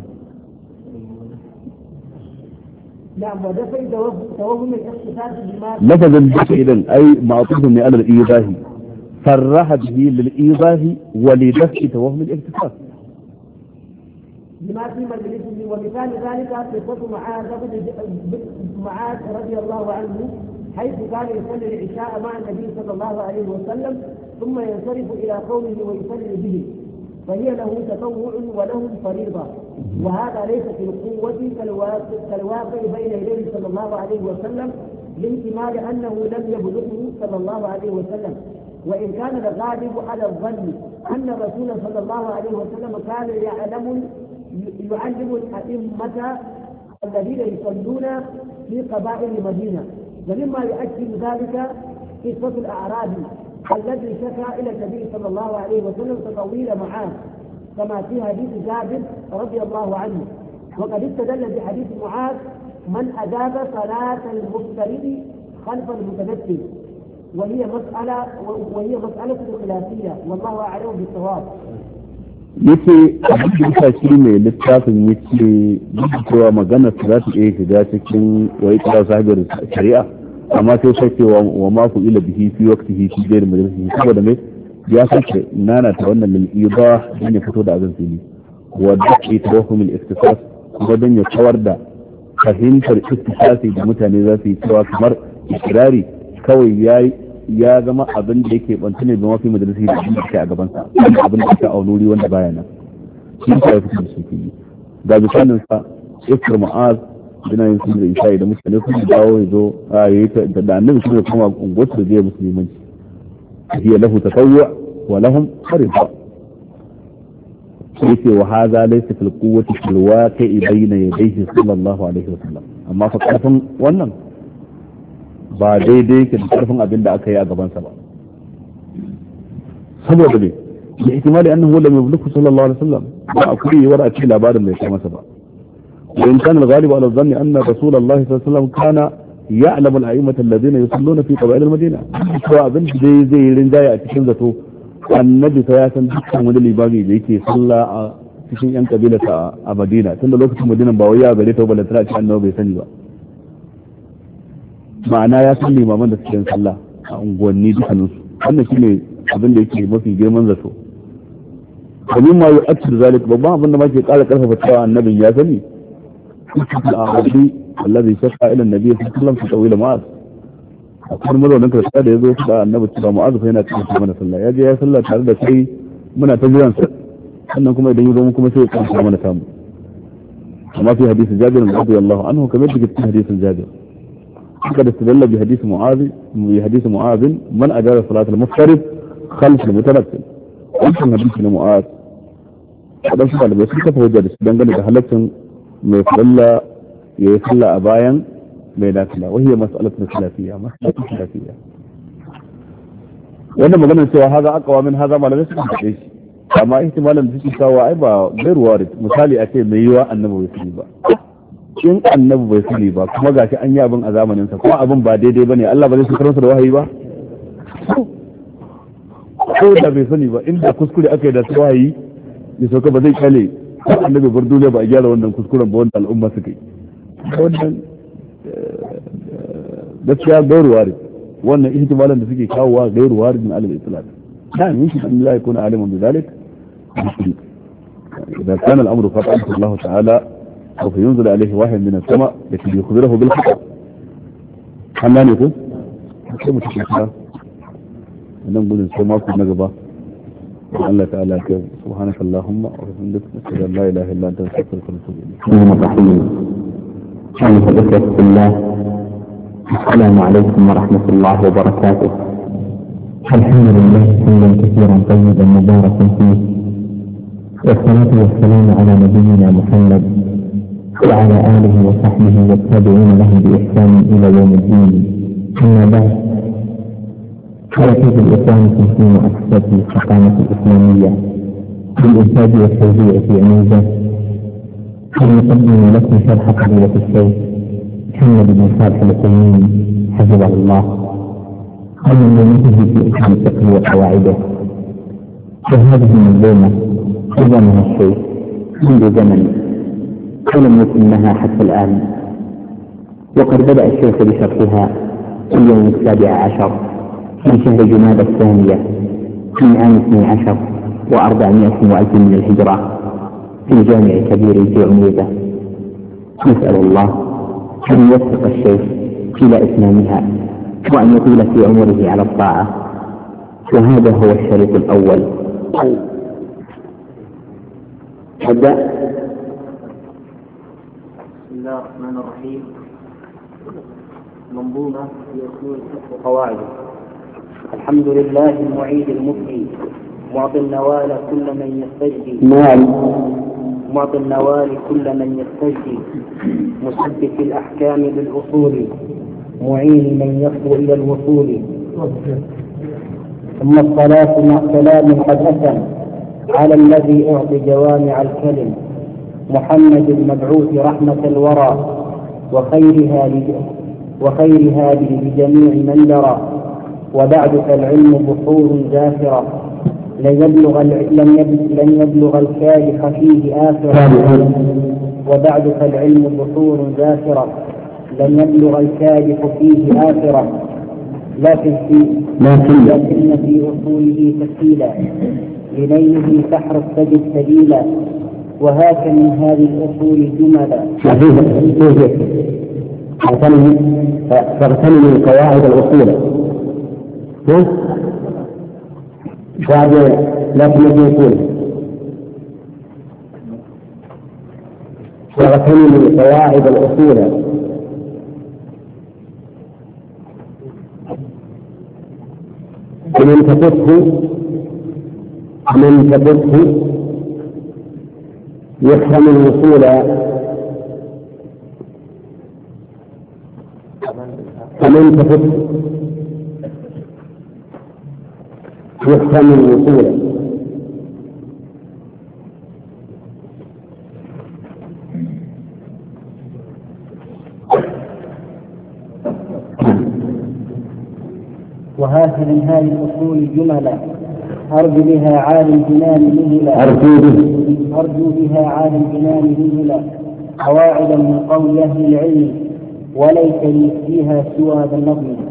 نعم ودفع توهم الاختصاص بما لفظ الدفع إذن أي معطوف على الإيضاح صرح به للإيضاح ولدفع توهم الاختصاص لما في مجلسه ومثال ذلك قصة معاذ معاذ رضي الله عنه حيث كان يصلي العشاء مع النبي صلى الله عليه وسلم ثم ينصرف إلى قومه ويصلي به فهي له تطوع وله فريضة وهذا ليس في القوة كالواقع بين يديه صلى الله عليه وسلم لاحتمال أنه لم يبلغه صلى الله عليه وسلم وإن كان الغالب على الظن أن الرسول صلى الله عليه وسلم كان يعلم يعلم الأئمة الذين يصلون في قبائل المدينة ومما يؤكد ذلك قصة الأعرابي الذي شكا إلى النبي صلى الله عليه وسلم تطويل معاذ كما في حديث جابر رضي الله عنه وقد استدل بحديث معاذ من أجاب صلاة المفترض خلف المتنفل وهي مسألة وهي مسألة خلافية والله أعلم بالصواب. yace abin da shi ne littafin yace duk cewa magana su za ta iya shiga cikin wai kira sahibar shari'a amma sai sai cewa wa ma ku ila bihi fi waqtihi fi ghayr majalisihi saboda me ya sake nana ta wannan lil idah dan ya fito da azan fili wa dake tawahum al iktisas kuma dan ya kawar da fahimtar iktisasi da mutane za su yi cewa kamar ikrari kawai yayi ya zama abin da yake banta ne ga mafi majalisi da abin da ke a gabansa abin da ke a wuri wanda baya nan shi ka yi fitar da shi fili ga misalin sa iskar ma'az yana yin sun da isha'i da mutane sun dawo ya zo a yi ta da annabi shi da kuma unguwarsu da zai musulmanci hiya lahu tatawwu wa lahum fariḍa sai ce wa hadha laysa fil quwwati fil waqi'i bayna yadayhi sallallahu alaihi wasallam amma fa karfin wannan ba daidai ke da karfin abin da aka yi a gabansa ba saboda ne da ihtimali annahu lam yablughu sallallahu alaihi wasallam ba akwai yiwuwar a ce labarin bai kai masa ba wa in kana al-ghalib ala dhanni anna rasulullahi sallallahu alaihi wasallam kana ya'lamu al-a'immata alladhina yusalluna fi qaba'il al-madina to abin da zai zai rinjaya a cikin zato annabi sai ya san dukkan wani limami da yake sallah a cikin yan kabilarsa a Madina tunda lokacin Madina ba wai ya gare ta ba tana cikin annabi bai sani ba ma'ana ya san limaman da suke yin sallah a unguwanni dukkaninsu wannan shine abin da yake mafi girman zato domin ma yi aksu da zalik babban abin da ma ke kara karfafa cewa annabin ya sani al'arabi allazi shakka ila annabi sallallahu alaihi wasallam fi tawila ma'az akwai mazaunin karsa da ya zo da annabi cewa ma'az fa yana cikin mana sallah ya je ya sallah tare da kai muna ta jiran sa sannan kuma idan ya zo kuma sai ya kanta mana samu كما في حديث جابر رضي الله عنه كما يجب في حديث جابر قد استدل بحديث معاذ بحديث معاذ من أجار صلاة المفترض خلف المتنفل وكان حديث معاذ هذا سؤال بس كيف هو جالس دنگane da halaccin mai falla ya yi sallah a bayan mai nafila وهي مسألة خلافية مسألة خلافية wannan maganar cewa haza aqwa min haza malamai suka faɗe shi amma ihtimalan da suke kawo ai ba gairu warid misali a ce mai yiwa annabi bai sani ba in annabi bai sani ba kuma gashi an yi abin a zamanin sa kuma abin ba daidai bane Allah ba zai su karansa da wahayi ba ko da bai sani ba inda kuskure aka yi da su wahayi ya sauka ba zai kale ko annabi bar duniya ba a gyara wannan kuskuren ba wanda al'umma suka yi wannan gaskiya gairu warid wannan ihtimalan da suke kawowa gairu warid min al-islam لا يمكن أن لا يكون عالما بذلك إذا كان الأمر فقط الله تعالى سوف ينزل عليه واحد من السماء لكي يخبره بالخطأ حنان يقول كيف متشكرا نقول السماء في النقبة الله تعالى كيف سبحانك اللهم وبحمدك نشهد أن لا إله إلا أنت نستغفرك ونتوب إليك. الرحمن الرحيم. أيها الله السلام عليكم ورحمة الله وبركاته. الحمد لله حمدا كثيرا طيبا مباركا فيه، والصلاة والسلام على نبينا محمد وعلى آله وصحبه والتابعين له بإحسان إلى يوم الدين. أما بعد، حركة الإسلام في مؤسسة الحقانة الإسلامية بالإنتاج والتوزيع في عنيزة نقدم لكم شرح فضيلة الشيخ محمد بن صالح العثيمين حفظه الله عن المنهج في أصول الفقه وقواعده. وهذه المنظومة نظمها الشيخ منذ زمن ولم يتمها حتى الآن، وقد بدأ الشيخ بشرحها في اليوم السابع عشر في شهر جمادى الثانية من عام اثني عشر وأربعمائة وألف من الهجرة في الجامع الكبير في عنيزة. نسأل الله أن يوفق الشيخ إلى إتمامها وأن يطيل في عمره على الطاعة. وهذا هو الشريط الأول. نبدأ. بسم الله الرحمن الرحيم. منظومة في أصول الفقه وقواعده. الحمد لله المعيد المبقي معطي النوال كل من يستجدي معطي النوال كل من يستجدي مثبت الأحكام بالأصول معين من يخطو إلى الوصول. ثم الصلاة مع سلام قد أتم على الذي أعطي جوامع الكلم محمد المبعوث رحمة الورى وخير هذه وخير هذه لجميع من درى. وبعد فالعلم بحور زافرة لن يبلغ لن يبلغ الكادح فيه آخرة. وبعد فالعلم بحور زافرة لن يبلغ الكادح فيه آخرة. لكن في لكن, لكن في أصوله تسهيلا لنيله تحرص تجد سبيلا. وهاك من هذه الأصول جملا فاغتنم قواعد الأصول لكن يقول فاغتنم قواعد الأصول ومن تفته من تفته يفهم الوصول ومن تفته يفهم الوصول وهذه من هذه الأصول جملا أرجو بها عالي الجنان مهلا أرجو بها عالي الجنان مهلا قواعدا من قول أهل العلم وليس لي فيها سوى هذا النظم.